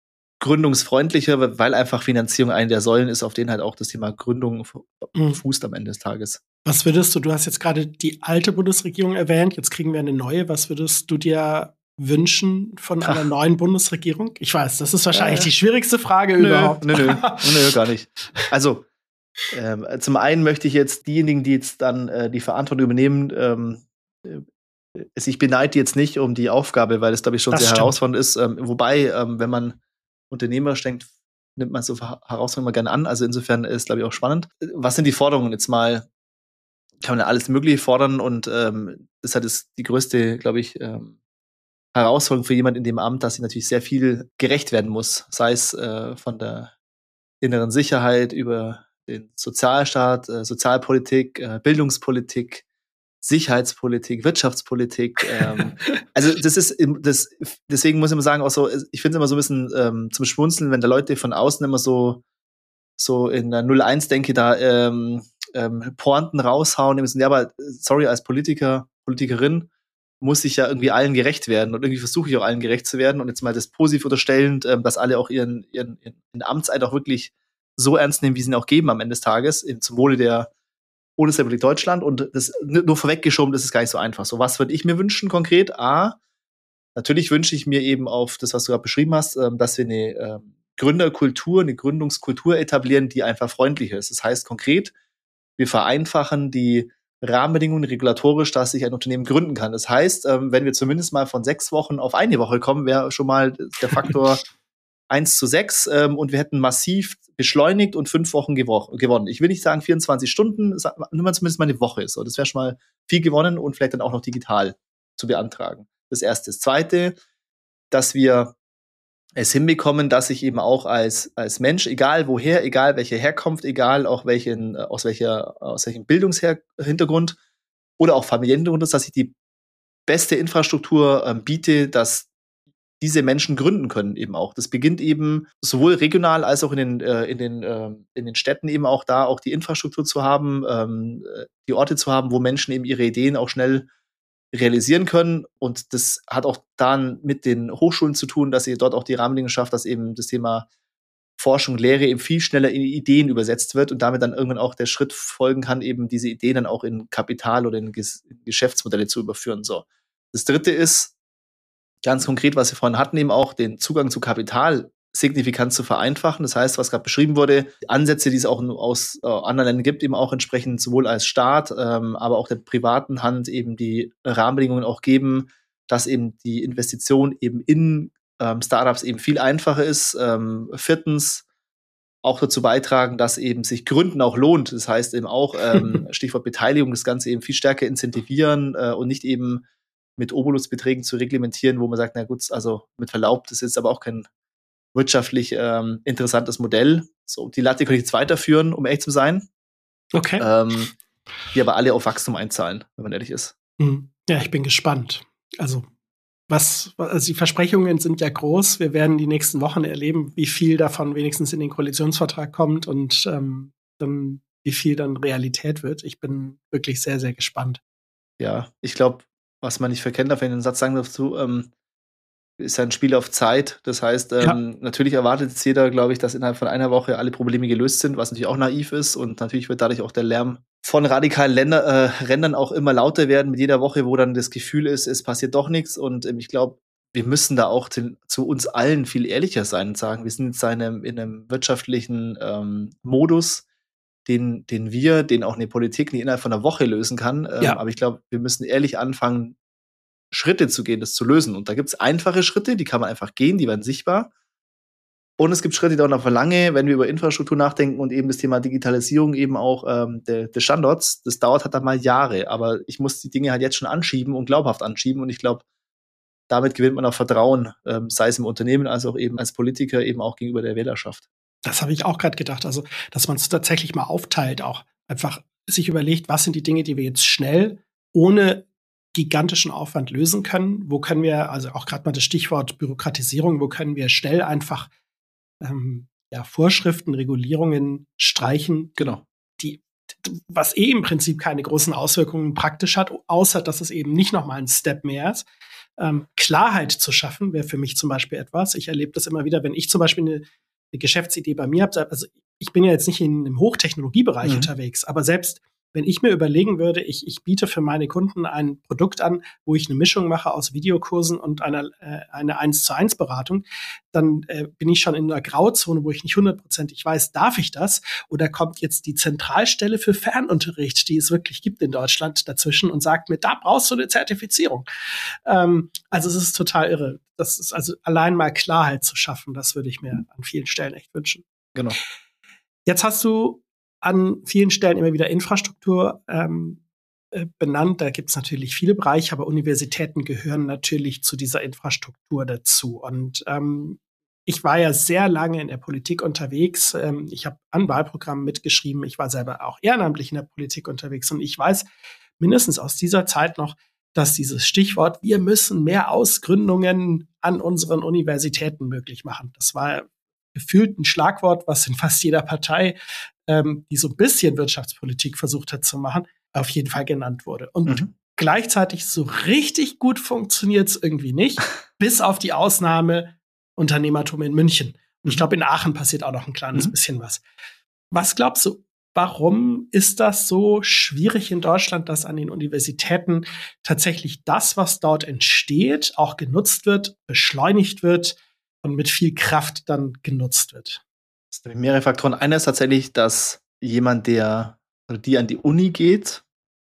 gründungsfreundlicher, weil einfach Finanzierung eine der Säulen ist, auf denen halt auch das Thema Gründung mhm. fußt am Ende des Tages. Was würdest du, du hast jetzt gerade die alte Bundesregierung erwähnt, jetzt kriegen wir eine neue. Was würdest du dir wünschen von einer Ach. neuen Bundesregierung? Ich weiß, das ist wahrscheinlich ja, ja. die schwierigste Frage nö, überhaupt. Nö, nö, nö, gar nicht. Also, ähm, zum einen möchte ich jetzt diejenigen, die jetzt dann äh, die Verantwortung übernehmen, ähm, äh, ich beneide die jetzt nicht um die Aufgabe, weil es, glaube ich, schon das sehr stimmt. herausfordernd ist. Ähm, wobei, ähm, wenn man unternehmerisch denkt, nimmt man so Herausforderungen mal gerne an. Also insofern ist es, glaube ich, auch spannend. Was sind die Forderungen jetzt mal? Kann man ja alles Mögliche fordern und ähm, das hat es die größte, glaube ich, ähm, Herausforderung für jemand in dem Amt, dass sie natürlich sehr viel gerecht werden muss. Sei es äh, von der inneren Sicherheit über den Sozialstaat, äh, Sozialpolitik, äh, Bildungspolitik, Sicherheitspolitik, Wirtschaftspolitik. ähm, also das ist, das, deswegen muss ich immer sagen, auch so, ich finde es immer so ein bisschen ähm, zum Schmunzeln, wenn da Leute von außen immer so so in der null eins denke, da ähm, ähm, Pointen raushauen, müssen, ja, aber sorry, als Politiker, Politikerin muss ich ja irgendwie allen gerecht werden und irgendwie versuche ich auch allen gerecht zu werden und jetzt mal das positiv unterstellend, ähm, dass alle auch ihren, ihren, ihren Amtseid auch wirklich so ernst nehmen, wie sie ihn auch geben am Ende des Tages, eben zum Wohle der Bundesrepublik Deutschland und das nur vorweggeschoben, das ist gar nicht so einfach. So, was würde ich mir wünschen konkret? A, natürlich wünsche ich mir eben auf das, was du gerade beschrieben hast, ähm, dass wir eine ähm, Gründerkultur, eine Gründungskultur etablieren, die einfach freundlicher ist. Das heißt konkret, wir vereinfachen die Rahmenbedingungen regulatorisch, dass sich ein Unternehmen gründen kann. Das heißt, ähm, wenn wir zumindest mal von sechs Wochen auf eine Woche kommen, wäre schon mal der Faktor eins zu sechs ähm, und wir hätten massiv beschleunigt und fünf Wochen gewo- gewonnen. Ich will nicht sagen vierundzwanzig Stunden, nur mal zumindest mal eine Woche ist. So. Das wäre schon mal viel gewonnen und vielleicht dann auch noch digital zu beantragen. Das Erste. Das Zweite, dass wir es hinbekommen, dass ich eben auch als, als Mensch, egal woher, egal welche Herkunft, egal auch welchen, aus welcher, aus welchem Bildungshintergrund oder auch Familienhintergrund ist, dass ich die beste Infrastruktur ähm, biete, dass diese Menschen gründen können eben auch. Das beginnt eben sowohl regional als auch in den, äh, in den, äh, in den Städten eben auch da auch die Infrastruktur zu haben, ähm, die Orte zu haben, wo Menschen eben ihre Ideen auch schnell realisieren können. Und das hat auch dann mit den Hochschulen zu tun, dass ihr dort auch die Rahmenbedingungen schafft, dass eben das Thema Forschung, Lehre eben viel schneller in Ideen übersetzt wird und damit dann irgendwann auch der Schritt folgen kann, eben diese Ideen dann auch in Kapital oder in Ges- in Geschäftsmodelle zu überführen. So. Das dritte ist ganz konkret, was wir vorhin hatten, eben auch den Zugang zu Kapital signifikant zu vereinfachen. Das heißt, was gerade beschrieben wurde, Ansätze, die es auch aus äh, anderen Ländern gibt, eben auch entsprechend sowohl als Staat, ähm, aber auch der privaten Hand eben die Rahmenbedingungen auch geben, dass eben die Investition eben in ähm, Startups eben viel einfacher ist. Ähm, viertens, auch dazu beitragen, dass eben sich Gründen auch lohnt. Das heißt eben auch, ähm, Stichwort Beteiligung, das Ganze eben viel stärker incentivieren äh, und nicht eben mit Obolusbeträgen zu reglementieren, wo man sagt, na gut, also mit Verlaub, das ist jetzt aber auch kein wirtschaftlich ähm, interessantes Modell. So, die Latte könnte ich jetzt weiterführen, um ehrlich zu sein. Okay. Ähm, die aber alle auf Wachstum einzahlen, wenn man ehrlich ist. Hm. Ja, ich bin gespannt. Also, was, also die Versprechungen sind ja groß. Wir werden die nächsten Wochen erleben, wie viel davon wenigstens in den Koalitionsvertrag kommt und ähm, dann wie viel dann Realität wird. Ich bin wirklich sehr, sehr gespannt. Ja, ich glaube, was man nicht verkennt darf, wenn ich einen Satz sagen darf dazu, ähm, ist ja ein Spiel auf Zeit. Das heißt, ähm, Ja. natürlich erwartet jetzt jeder, glaube ich, dass innerhalb von einer Woche alle Probleme gelöst sind, was natürlich auch naiv ist. Und natürlich wird dadurch auch der Lärm von radikalen Länder, äh, Rändern auch immer lauter werden mit jeder Woche, wo dann das Gefühl ist, es passiert doch nichts. Und ähm, ich glaube, wir müssen da auch zu, zu uns allen viel ehrlicher sein und sagen, wir sind jetzt in einem, in einem wirtschaftlichen ähm, Modus, den, den wir, den auch eine Politik nicht innerhalb von einer Woche lösen kann. Ähm, Ja. Aber ich glaube, wir müssen ehrlich anfangen, Schritte zu gehen, das zu lösen. Und da gibt es einfache Schritte, die kann man einfach gehen, die werden sichtbar. Und es gibt Schritte, die dauern einfach lange, wenn wir über Infrastruktur nachdenken und eben das Thema Digitalisierung eben auch ähm, der, des Standorts. Das dauert halt dann mal Jahre, aber ich muss die Dinge halt jetzt schon anschieben und glaubhaft anschieben. Und ich glaube, damit gewinnt man auch Vertrauen, ähm, sei es im Unternehmen als auch eben als Politiker, eben auch gegenüber der Wählerschaft. Das habe ich auch gerade gedacht. Also, dass man es tatsächlich mal aufteilt, auch einfach sich überlegt, was sind die Dinge, die wir jetzt schnell ohne gigantischen Aufwand lösen können? Wo können wir, also auch gerade mal das Stichwort Bürokratisierung, wo können wir schnell einfach ähm, ja, Vorschriften, Regulierungen streichen, Genau. die, was eh im Prinzip keine großen Auswirkungen praktisch hat, außer dass es eben nicht noch mal ein Step mehr ist. Ähm, Klarheit zu schaffen wäre für mich zum Beispiel etwas. Ich erlebe das immer wieder, wenn ich zum Beispiel eine, eine Geschäftsidee bei mir habe. Also ich bin ja jetzt nicht in einem Hochtechnologiebereich Mhm. unterwegs, aber selbst wenn ich mir überlegen würde, ich, ich biete für meine Kunden ein Produkt an, wo ich eine Mischung mache aus Videokursen und einer, äh, eine eins zu eins Beratung, dann äh, bin ich schon in einer Grauzone, wo ich nicht hundertprozentig weiß, darf ich das? Oder kommt jetzt die Zentralstelle für Fernunterricht, die es wirklich gibt in Deutschland, dazwischen und sagt mir, da brauchst du eine Zertifizierung. Ähm, also es ist total irre. Das ist also allein mal Klarheit zu schaffen, das würde ich mir an vielen Stellen echt wünschen. Genau. Jetzt hast du an vielen Stellen immer wieder Infrastruktur ähm, äh, benannt. Da gibt es natürlich viele Bereiche, aber Universitäten gehören natürlich zu dieser Infrastruktur dazu. Und ähm, ich war ja sehr lange in der Politik unterwegs. Ähm, ich habe an Wahlprogrammen mitgeschrieben. Ich war selber auch ehrenamtlich in der Politik unterwegs. Und ich weiß mindestens aus dieser Zeit noch, dass dieses Stichwort, wir müssen mehr Ausgründungen an unseren Universitäten möglich machen. Das war gefühlt ein Schlagwort, was in fast jeder Partei, ähm, die so ein bisschen Wirtschaftspolitik versucht hat zu machen, auf jeden Fall genannt wurde. Und mhm. gleichzeitig so richtig gut funktioniert es irgendwie nicht, bis auf die Ausnahme Unternehmertum in München. Und ich glaube, in Aachen passiert auch noch ein kleines mhm. bisschen was. Was glaubst du, warum ist das so schwierig in Deutschland, dass an den Universitäten tatsächlich das, was dort entsteht, auch genutzt wird, beschleunigt wird und mit viel Kraft dann genutzt wird? Es sind mehrere Faktoren. Einer ist tatsächlich, dass jemand, der oder die an die Uni geht,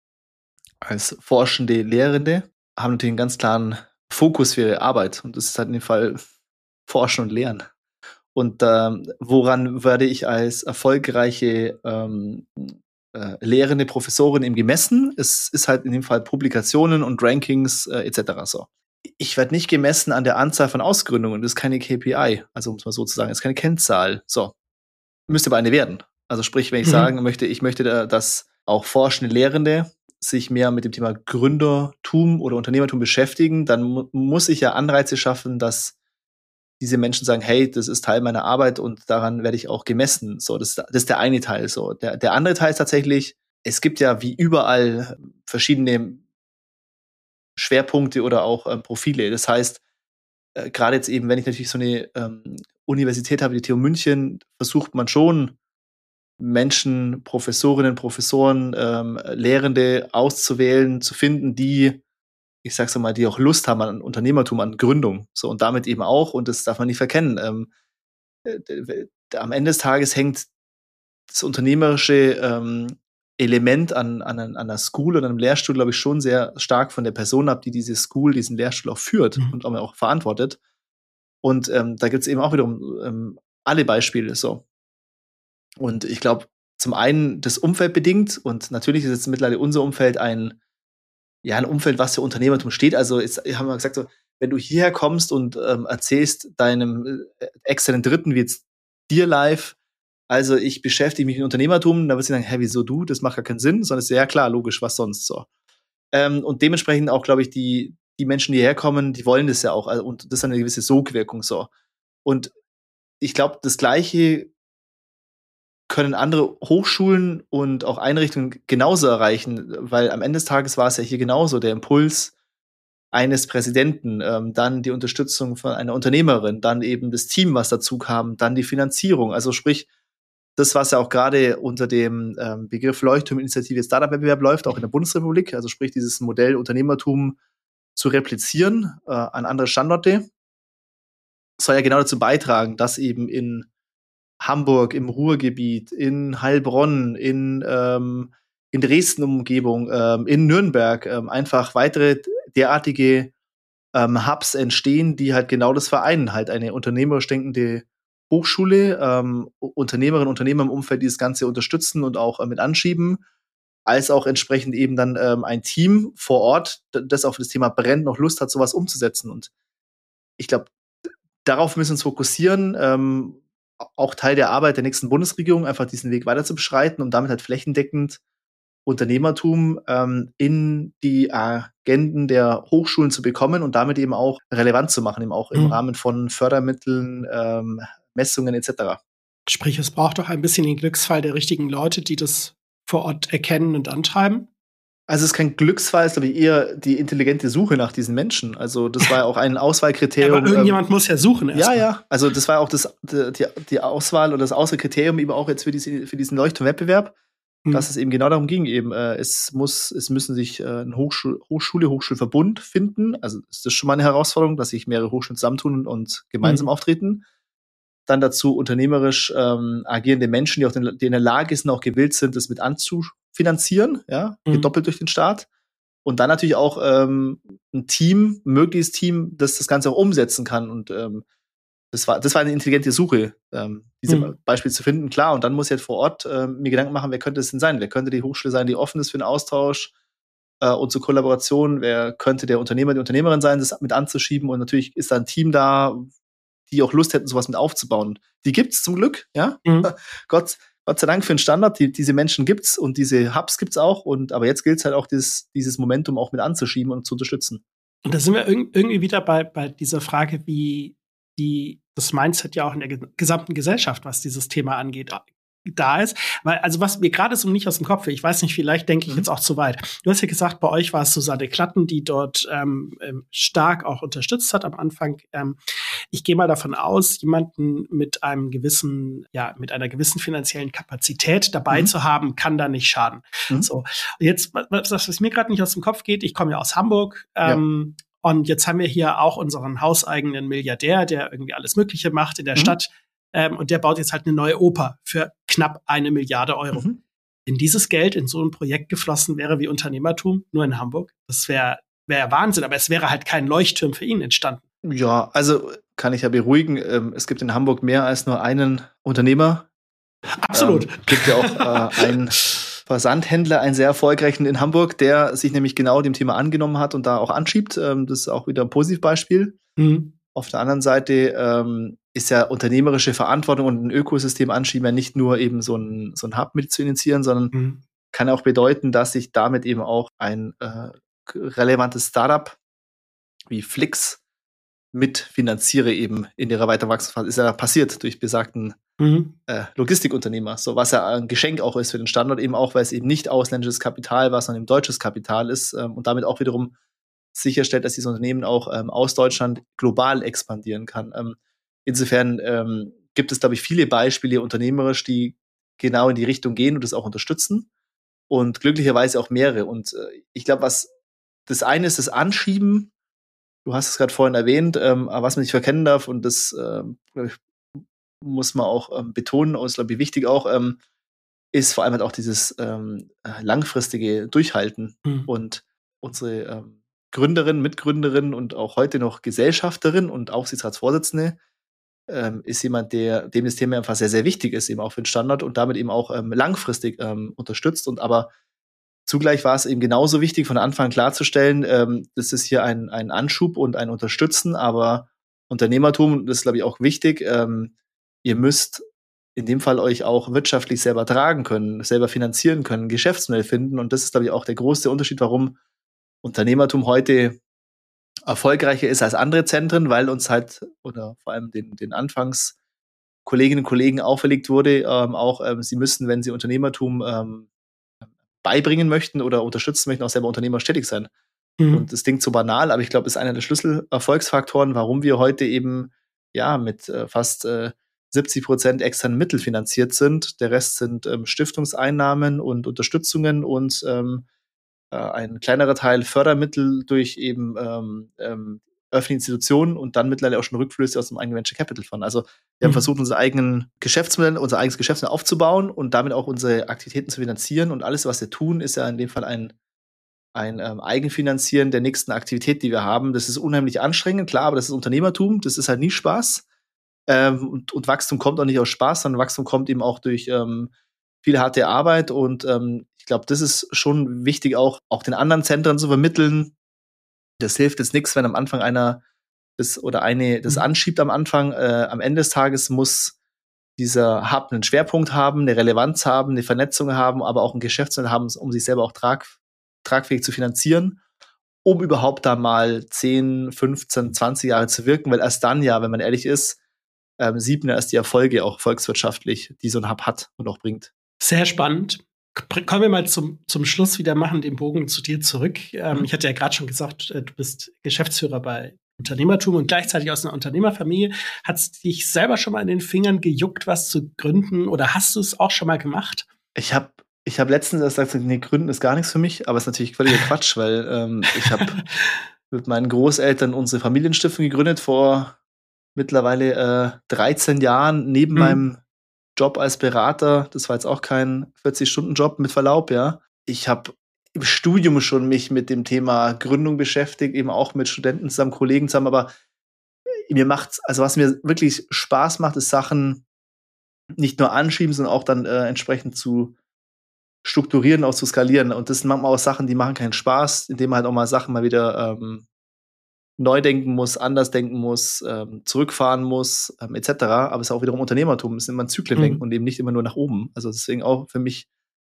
als forschende Lehrende, haben natürlich einen ganz klaren Fokus für ihre Arbeit. Und das ist halt in dem Fall Forschen und Lehren. Und ähm, woran werde ich als erfolgreiche ähm, äh, lehrende Professorin eben gemessen? Es ist halt in dem Fall Publikationen und Rankings äh, et cetera. So. Ich werde nicht gemessen an der Anzahl von Ausgründungen. Das ist keine K P I. Also um es mal so zu sagen, das ist keine Kennzahl. So. Müsste aber eine werden. Also sprich, wenn ich mhm. sagen möchte, ich möchte, da, dass auch forschende Lehrende sich mehr mit dem Thema Gründertum oder Unternehmertum beschäftigen, dann mu- muss ich ja Anreize schaffen, dass diese Menschen sagen, hey, das ist Teil meiner Arbeit und daran werde ich auch gemessen. So, das, das ist der eine Teil. So, der, der andere Teil ist tatsächlich, es gibt ja wie überall verschiedene Schwerpunkte oder auch ähm, Profile. Das heißt, äh, gerade jetzt eben, wenn ich natürlich so eine ähm, Universität habe, die T U München, versucht man schon, Menschen, Professorinnen, Professoren, ähm, Lehrende auszuwählen, zu finden, die, ich sag's mal, die auch Lust haben an Unternehmertum, an Gründung. So, und damit eben auch, und das darf man nicht verkennen, ähm, äh, am Ende des Tages hängt das unternehmerische ähm, Element an, an, an einer School oder einem Lehrstuhl, glaube ich, schon sehr stark von der Person ab, die diese School, diesen Lehrstuhl auch führt Mhm. und auch, auch verantwortet. Und ähm, da gibt's eben auch wiederum ähm, alle Beispiele so. Und ich glaube, zum einen das Umfeld bedingt, und natürlich ist jetzt mittlerweile unser Umfeld ein, ja, ein Umfeld, was für Unternehmertum steht. Also jetzt haben wir gesagt, so, wenn du hierher kommst und ähm, erzählst deinem äh, externen Dritten, wie jetzt dir live, also ich beschäftige mich mit Unternehmertum, da wird sie sagen, hä, wieso du? Das macht gar keinen Sinn, sondern es ist ja klar, logisch, was sonst so. Ähm, und dementsprechend auch, glaube ich, die, die Menschen, die herkommen, die wollen das ja auch. Also, und das ist eine gewisse Sogwirkung so. Und ich glaube, das Gleiche können andere Hochschulen und auch Einrichtungen genauso erreichen, weil am Ende des Tages war es ja hier genauso der Impuls eines Präsidenten, ähm, dann die Unterstützung von einer Unternehmerin, dann eben das Team, was dazu kam, dann die Finanzierung. Also sprich, das, was ja auch gerade unter dem ähm, Begriff Leuchtturminitiative Startup-Wettbewerb läuft, auch in der Bundesrepublik, also sprich dieses Modell Unternehmertum zu replizieren äh, an andere Standorte, soll ja genau dazu beitragen, dass eben in Hamburg, im Ruhrgebiet, in Heilbronn, in, ähm, in Dresden-Umgebung, ähm, in Nürnberg ähm, einfach weitere derartige ähm, Hubs entstehen, die halt genau das vereinen. Halt eine unternehmerisch denkende Hochschule, ähm, Unternehmerinnen und Unternehmer im Umfeld, die das Ganze unterstützen und auch äh, mit anschieben, als auch entsprechend eben dann ähm, ein Team vor Ort, das auf das Thema brennt, noch Lust hat, sowas umzusetzen. Und ich glaube, darauf müssen wir uns fokussieren, ähm, auch Teil der Arbeit der nächsten Bundesregierung, einfach diesen Weg weiter zu beschreiten, um damit halt flächendeckend Unternehmertum ähm, in die Agenden der Hochschulen zu bekommen und damit eben auch relevant zu machen, eben auch im Mhm. Rahmen von Fördermitteln, ähm, Messungen et cetera. Sprich, es braucht doch ein bisschen den Glücksfall der richtigen Leute, die das vor Ort erkennen und antreiben. Also es ist kein Glücksfall, es ist, glaube ich, eher die intelligente Suche nach diesen Menschen. Also das war ja auch ein Auswahlkriterium. Aber irgendjemand ähm, muss ja suchen Ja, erstmal. ja. Also das war auch das, die, die Auswahl oder das Auswahlkriterium eben auch jetzt für, diese, für diesen Leuchtturmwettbewerb, mhm. dass es eben genau darum ging, eben äh, es muss, es müssen sich äh, eine Hochschul Hochschule, Hochschulverbund finden. Also ist das schon mal eine Herausforderung, dass sich mehrere Hochschulen zusammentun und gemeinsam mhm. auftreten. Dann dazu unternehmerisch ähm, agierende Menschen, die auch den, die in der Lage sind, auch gewillt sind, das mit anzufinanzieren, ja, mhm. gedoppelt durch den Staat. Und dann natürlich auch ähm, ein Team, ein mögliches Team, das das Ganze auch umsetzen kann. Und ähm, das war, das war eine intelligente Suche, ähm, diese mhm. Beispiele zu finden. Klar, und dann muss ich halt vor Ort äh, mir Gedanken machen, wer könnte es denn sein? Wer könnte die Hochschule sein, die offen ist für den Austausch äh, und zur Kollaboration? Wer könnte der Unternehmer, die Unternehmerin sein, das mit anzuschieben? Und natürlich ist da ein Team da, die auch Lust hätten, sowas mit aufzubauen. Die gibt's zum Glück, ja. Mhm. Gott, Gott sei Dank für den Standard, die, diese Menschen gibt's und diese Hubs gibt's auch. Und aber jetzt gilt es halt auch, dieses, dieses Momentum auch mit anzuschieben und zu unterstützen. Und da sind wir irg- irgendwie wieder bei, bei dieser Frage, wie die, das Mindset ja auch in der ge- gesamten Gesellschaft, was dieses Thema angeht, da ist. Weil, also was mir gerade so nicht aus dem Kopf will, ich weiß nicht, vielleicht denke ich mhm. jetzt auch zu weit. Du hast ja gesagt, bei euch war es Susanne Klatten, die dort ähm, stark auch unterstützt hat am Anfang. Ähm, ich gehe mal davon aus, jemanden mit einem gewissen, ja, mit einer gewissen finanziellen Kapazität dabei mhm. zu haben, kann da nicht schaden. Mhm. So, jetzt, was, was mir gerade nicht aus dem Kopf geht, ich komme ja aus Hamburg, ähm, ja. Und jetzt haben wir hier auch unseren hauseigenen Milliardär, der irgendwie alles Mögliche macht in der mhm. Stadt. Ähm, und der baut jetzt halt eine neue Oper für knapp eine Milliarde Euro. Mhm. Wenn dieses Geld in so ein Projekt geflossen wäre wie Unternehmertum, nur in Hamburg, das wäre wär Wahnsinn. Aber es wäre halt kein Leuchtturm für ihn entstanden. Ja, also kann ich ja beruhigen. Ähm, es gibt in Hamburg mehr als nur einen Unternehmer. Absolut. Es ähm, gibt ja auch äh, einen Versandhändler, einen sehr erfolgreichen in Hamburg, der sich nämlich genau dem Thema angenommen hat und da auch anschiebt. Ähm, das ist auch wieder ein Positivbeispiel. Mhm. Auf der anderen Seite ähm, ist ja unternehmerische Verantwortung und ein Ökosystem anschieben ja nicht nur eben so ein, so ein Hub mit zu initiieren, sondern mhm. kann auch bedeuten, dass ich damit eben auch ein äh, relevantes Startup wie Flix mitfinanziere eben in ihrer weiteren Wachstumsphase. Ist ja passiert durch besagten mhm. äh, Logistikunternehmer. So, was ja ein Geschenk auch ist für den Standort, eben auch, weil es eben nicht ausländisches Kapital war, sondern eben deutsches Kapital ist ähm, und damit auch wiederum sicherstellt, dass dieses Unternehmen auch ähm, aus Deutschland global expandieren kann. Ähm, insofern ähm, gibt es, glaube ich, viele Beispiele unternehmerisch, die genau in die Richtung gehen und das auch unterstützen. Und glücklicherweise auch mehrere. Und äh, ich glaube, was das eine ist, das Anschieben. Du hast es gerade vorhin erwähnt, ähm, aber was man nicht verkennen darf, und das ähm, muss man auch ähm, betonen, und ist, glaube ich, wichtig auch, ähm, ist vor allem halt auch dieses ähm, langfristige Durchhalten. Mhm. Und unsere ähm, Gründerin, Mitgründerin und auch heute noch Gesellschafterin und Aufsichtsratsvorsitzende ähm, ist jemand, der dem das Thema einfach sehr, sehr wichtig ist, eben auch für den Standard und damit eben auch ähm, langfristig ähm, unterstützt. Und aber zugleich war es eben genauso wichtig, von Anfang an klarzustellen, ähm, das ist hier ein, ein Anschub und ein Unterstützen, aber Unternehmertum, das ist, glaube ich, auch wichtig, ähm, ihr müsst in dem Fall euch auch wirtschaftlich selber tragen können, selber finanzieren können, Geschäftsmodell finden. Und das ist, glaube ich, auch der große Unterschied, warum Unternehmertum heute erfolgreicher ist als andere Zentren, weil uns halt, oder vor allem den, den Anfangskolleginnen und Kollegen auferlegt wurde, ähm, auch ähm, sie müssen, wenn sie Unternehmertum ähm, beibringen möchten oder unterstützen möchten, auch selber unternehmerisch tätig sein. Mhm. Und das klingt so banal, aber ich glaube, das ist einer der Schlüsselerfolgsfaktoren, warum wir heute eben ja mit äh, fast äh, siebzig Prozent externen Mittel finanziert sind. Der Rest sind ähm, Stiftungseinnahmen und Unterstützungen und ähm, äh, ein kleinerer Teil Fördermittel durch eben ähm, ähm, öffentliche Institutionen und dann mittlerweile auch schon Rückflüsse aus dem eigenen Venture Capital Fund. Also wir haben Mhm. versucht, unsere eigenen Geschäftsmodelle, unser eigenes Geschäftsmodell aufzubauen und damit auch unsere Aktivitäten zu finanzieren. Und alles, was wir tun, ist ja in dem Fall ein ein ähm, Eigenfinanzieren der nächsten Aktivität, die wir haben. Das ist unheimlich anstrengend, klar, aber das ist Unternehmertum, das ist halt nie Spaß. Ähm, und, und Wachstum kommt auch nicht aus Spaß, sondern Wachstum kommt eben auch durch ähm, viel harte Arbeit. Und ähm, ich glaube, das ist schon wichtig, auch, auch den anderen Zentren zu vermitteln. Das hilft jetzt nichts, wenn am Anfang einer das oder eine das Mhm. anschiebt am Anfang. Äh, am Ende des Tages muss dieser Hub einen Schwerpunkt haben, eine Relevanz haben, eine Vernetzung haben, aber auch ein Geschäftsmodell haben, um sich selber auch trag, tragfähig zu finanzieren, um überhaupt da mal zehn, fünfzehn, zwanzig Jahre zu wirken, weil erst dann ja, wenn man ehrlich ist, ähm, sieht man erst die Erfolge auch volkswirtschaftlich, die so ein Hub hat und auch bringt. Sehr spannend. Kommen wir mal zum, zum Schluss wieder, machen den Bogen zu dir zurück. Ähm, Mhm. Ich hatte ja gerade schon gesagt, äh, du bist Geschäftsführer bei Unternehmertum und gleichzeitig aus einer Unternehmerfamilie. Hat es dich selber schon mal in den Fingern gejuckt, was zu gründen, oder hast du es auch schon mal gemacht? Ich habe ich hab letztens erst gesagt, nee, Gründen ist gar nichts für mich, aber es ist natürlich völliger Quatsch, weil ähm, ich habe mit meinen Großeltern unsere Familienstiftung gegründet vor mittlerweile äh, dreizehn Jahren neben Mhm. meinem Job als Berater. Das war jetzt auch kein vierzig-Stunden-Job, mit Verlaub, ja. Ich habe im Studium schon mich mit dem Thema Gründung beschäftigt, eben auch mit Studenten zusammen, Kollegen zusammen, aber mir macht's, also was mir wirklich Spaß macht, ist Sachen nicht nur anschieben, sondern auch dann äh, entsprechend zu strukturieren, auch zu skalieren. Und das sind manchmal auch Sachen, die machen keinen Spaß, indem man halt auch mal Sachen mal wieder ähm, neu denken muss, anders denken muss, ähm, zurückfahren muss, ähm, et cetera. Aber es ist auch wiederum Unternehmertum, es ist immer ein Zyklendenken Mhm. und eben nicht immer nur nach oben. Also deswegen auch für mich,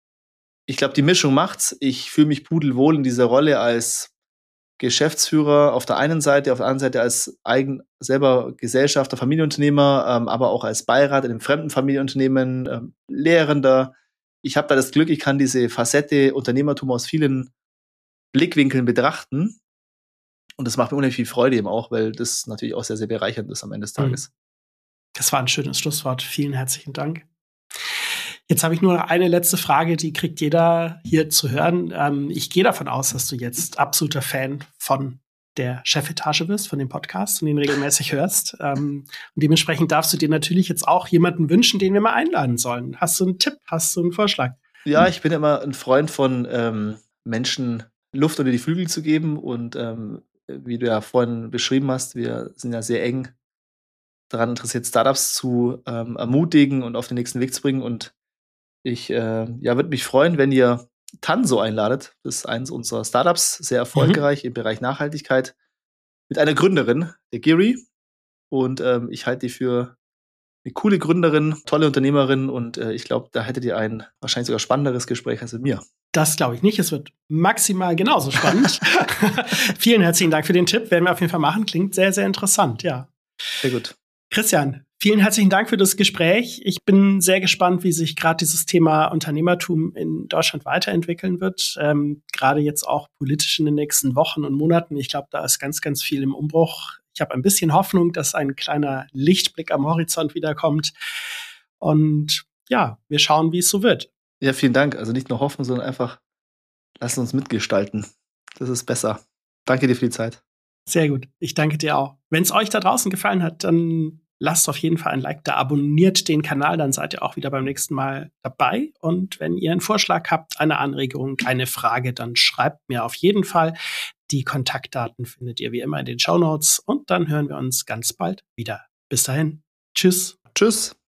ich glaube, die Mischung macht's. Ich fühle mich pudelwohl in dieser Rolle als Geschäftsführer auf der einen Seite, auf der anderen Seite als eigen selber Gesellschafter, Familienunternehmer, ähm, aber auch als Beirat in einem fremden Familienunternehmen, ähm, Lehrender. Ich habe da das Glück, ich kann diese Facette Unternehmertum aus vielen Blickwinkeln betrachten. Und das macht mir unheimlich viel Freude eben auch, weil das natürlich auch sehr, sehr bereichernd ist am Ende des Tages. Das war ein schönes Schlusswort. Vielen herzlichen Dank. Jetzt habe ich nur eine letzte Frage, die kriegt jeder hier zu hören. Ähm, ich gehe davon aus, dass du jetzt absoluter Fan von der Chefetage bist, von dem Podcast und den regelmäßig hörst. Ähm, und dementsprechend darfst du dir natürlich jetzt auch jemanden wünschen, den wir mal einladen sollen. Hast du einen Tipp? Hast du einen Vorschlag? Ja, ich bin immer ein Freund von ähm, Menschen Luft unter die Flügel zu geben. Und ähm, wie du ja vorhin beschrieben hast, wir sind ja sehr eng daran interessiert, Startups zu ähm, ermutigen und auf den nächsten Weg zu bringen. Und ich äh, ja, würde mich freuen, wenn ihr Tanso einladet. Das ist eines unserer Startups, sehr erfolgreich mhm. im Bereich Nachhaltigkeit, mit einer Gründerin, der Giri. Und ähm, ich halte die für eine coole Gründerin, tolle Unternehmerin. Und äh, ich glaube, da hättet ihr ein wahrscheinlich sogar spannenderes Gespräch als mit mir. Das glaube ich nicht. Es wird maximal genauso spannend. Vielen herzlichen Dank für den Tipp. Werden wir auf jeden Fall machen. Klingt sehr, sehr interessant, ja. Sehr gut. Christian, vielen herzlichen Dank für das Gespräch. Ich bin sehr gespannt, wie sich gerade dieses Thema Unternehmertum in Deutschland weiterentwickeln wird. Ähm, gerade jetzt auch politisch in den nächsten Wochen und Monaten. Ich glaube, da ist ganz, ganz viel im Umbruch. Ich habe ein bisschen Hoffnung, dass ein kleiner Lichtblick am Horizont wiederkommt. Und ja, wir schauen, wie es so wird. Ja, vielen Dank. Also nicht nur hoffen, sondern einfach lassen uns mitgestalten. Das ist besser. Danke dir für die Zeit. Sehr gut. Ich danke dir auch. Wenn es euch da draußen gefallen hat, dann lasst auf jeden Fall ein Like da, abonniert den Kanal, dann seid ihr auch wieder beim nächsten Mal dabei. Und wenn ihr einen Vorschlag habt, eine Anregung, eine Frage, dann schreibt mir auf jeden Fall. Die Kontaktdaten findet ihr wie immer in den Shownotes. Und dann hören wir uns ganz bald wieder. Bis dahin. Tschüss. Tschüss.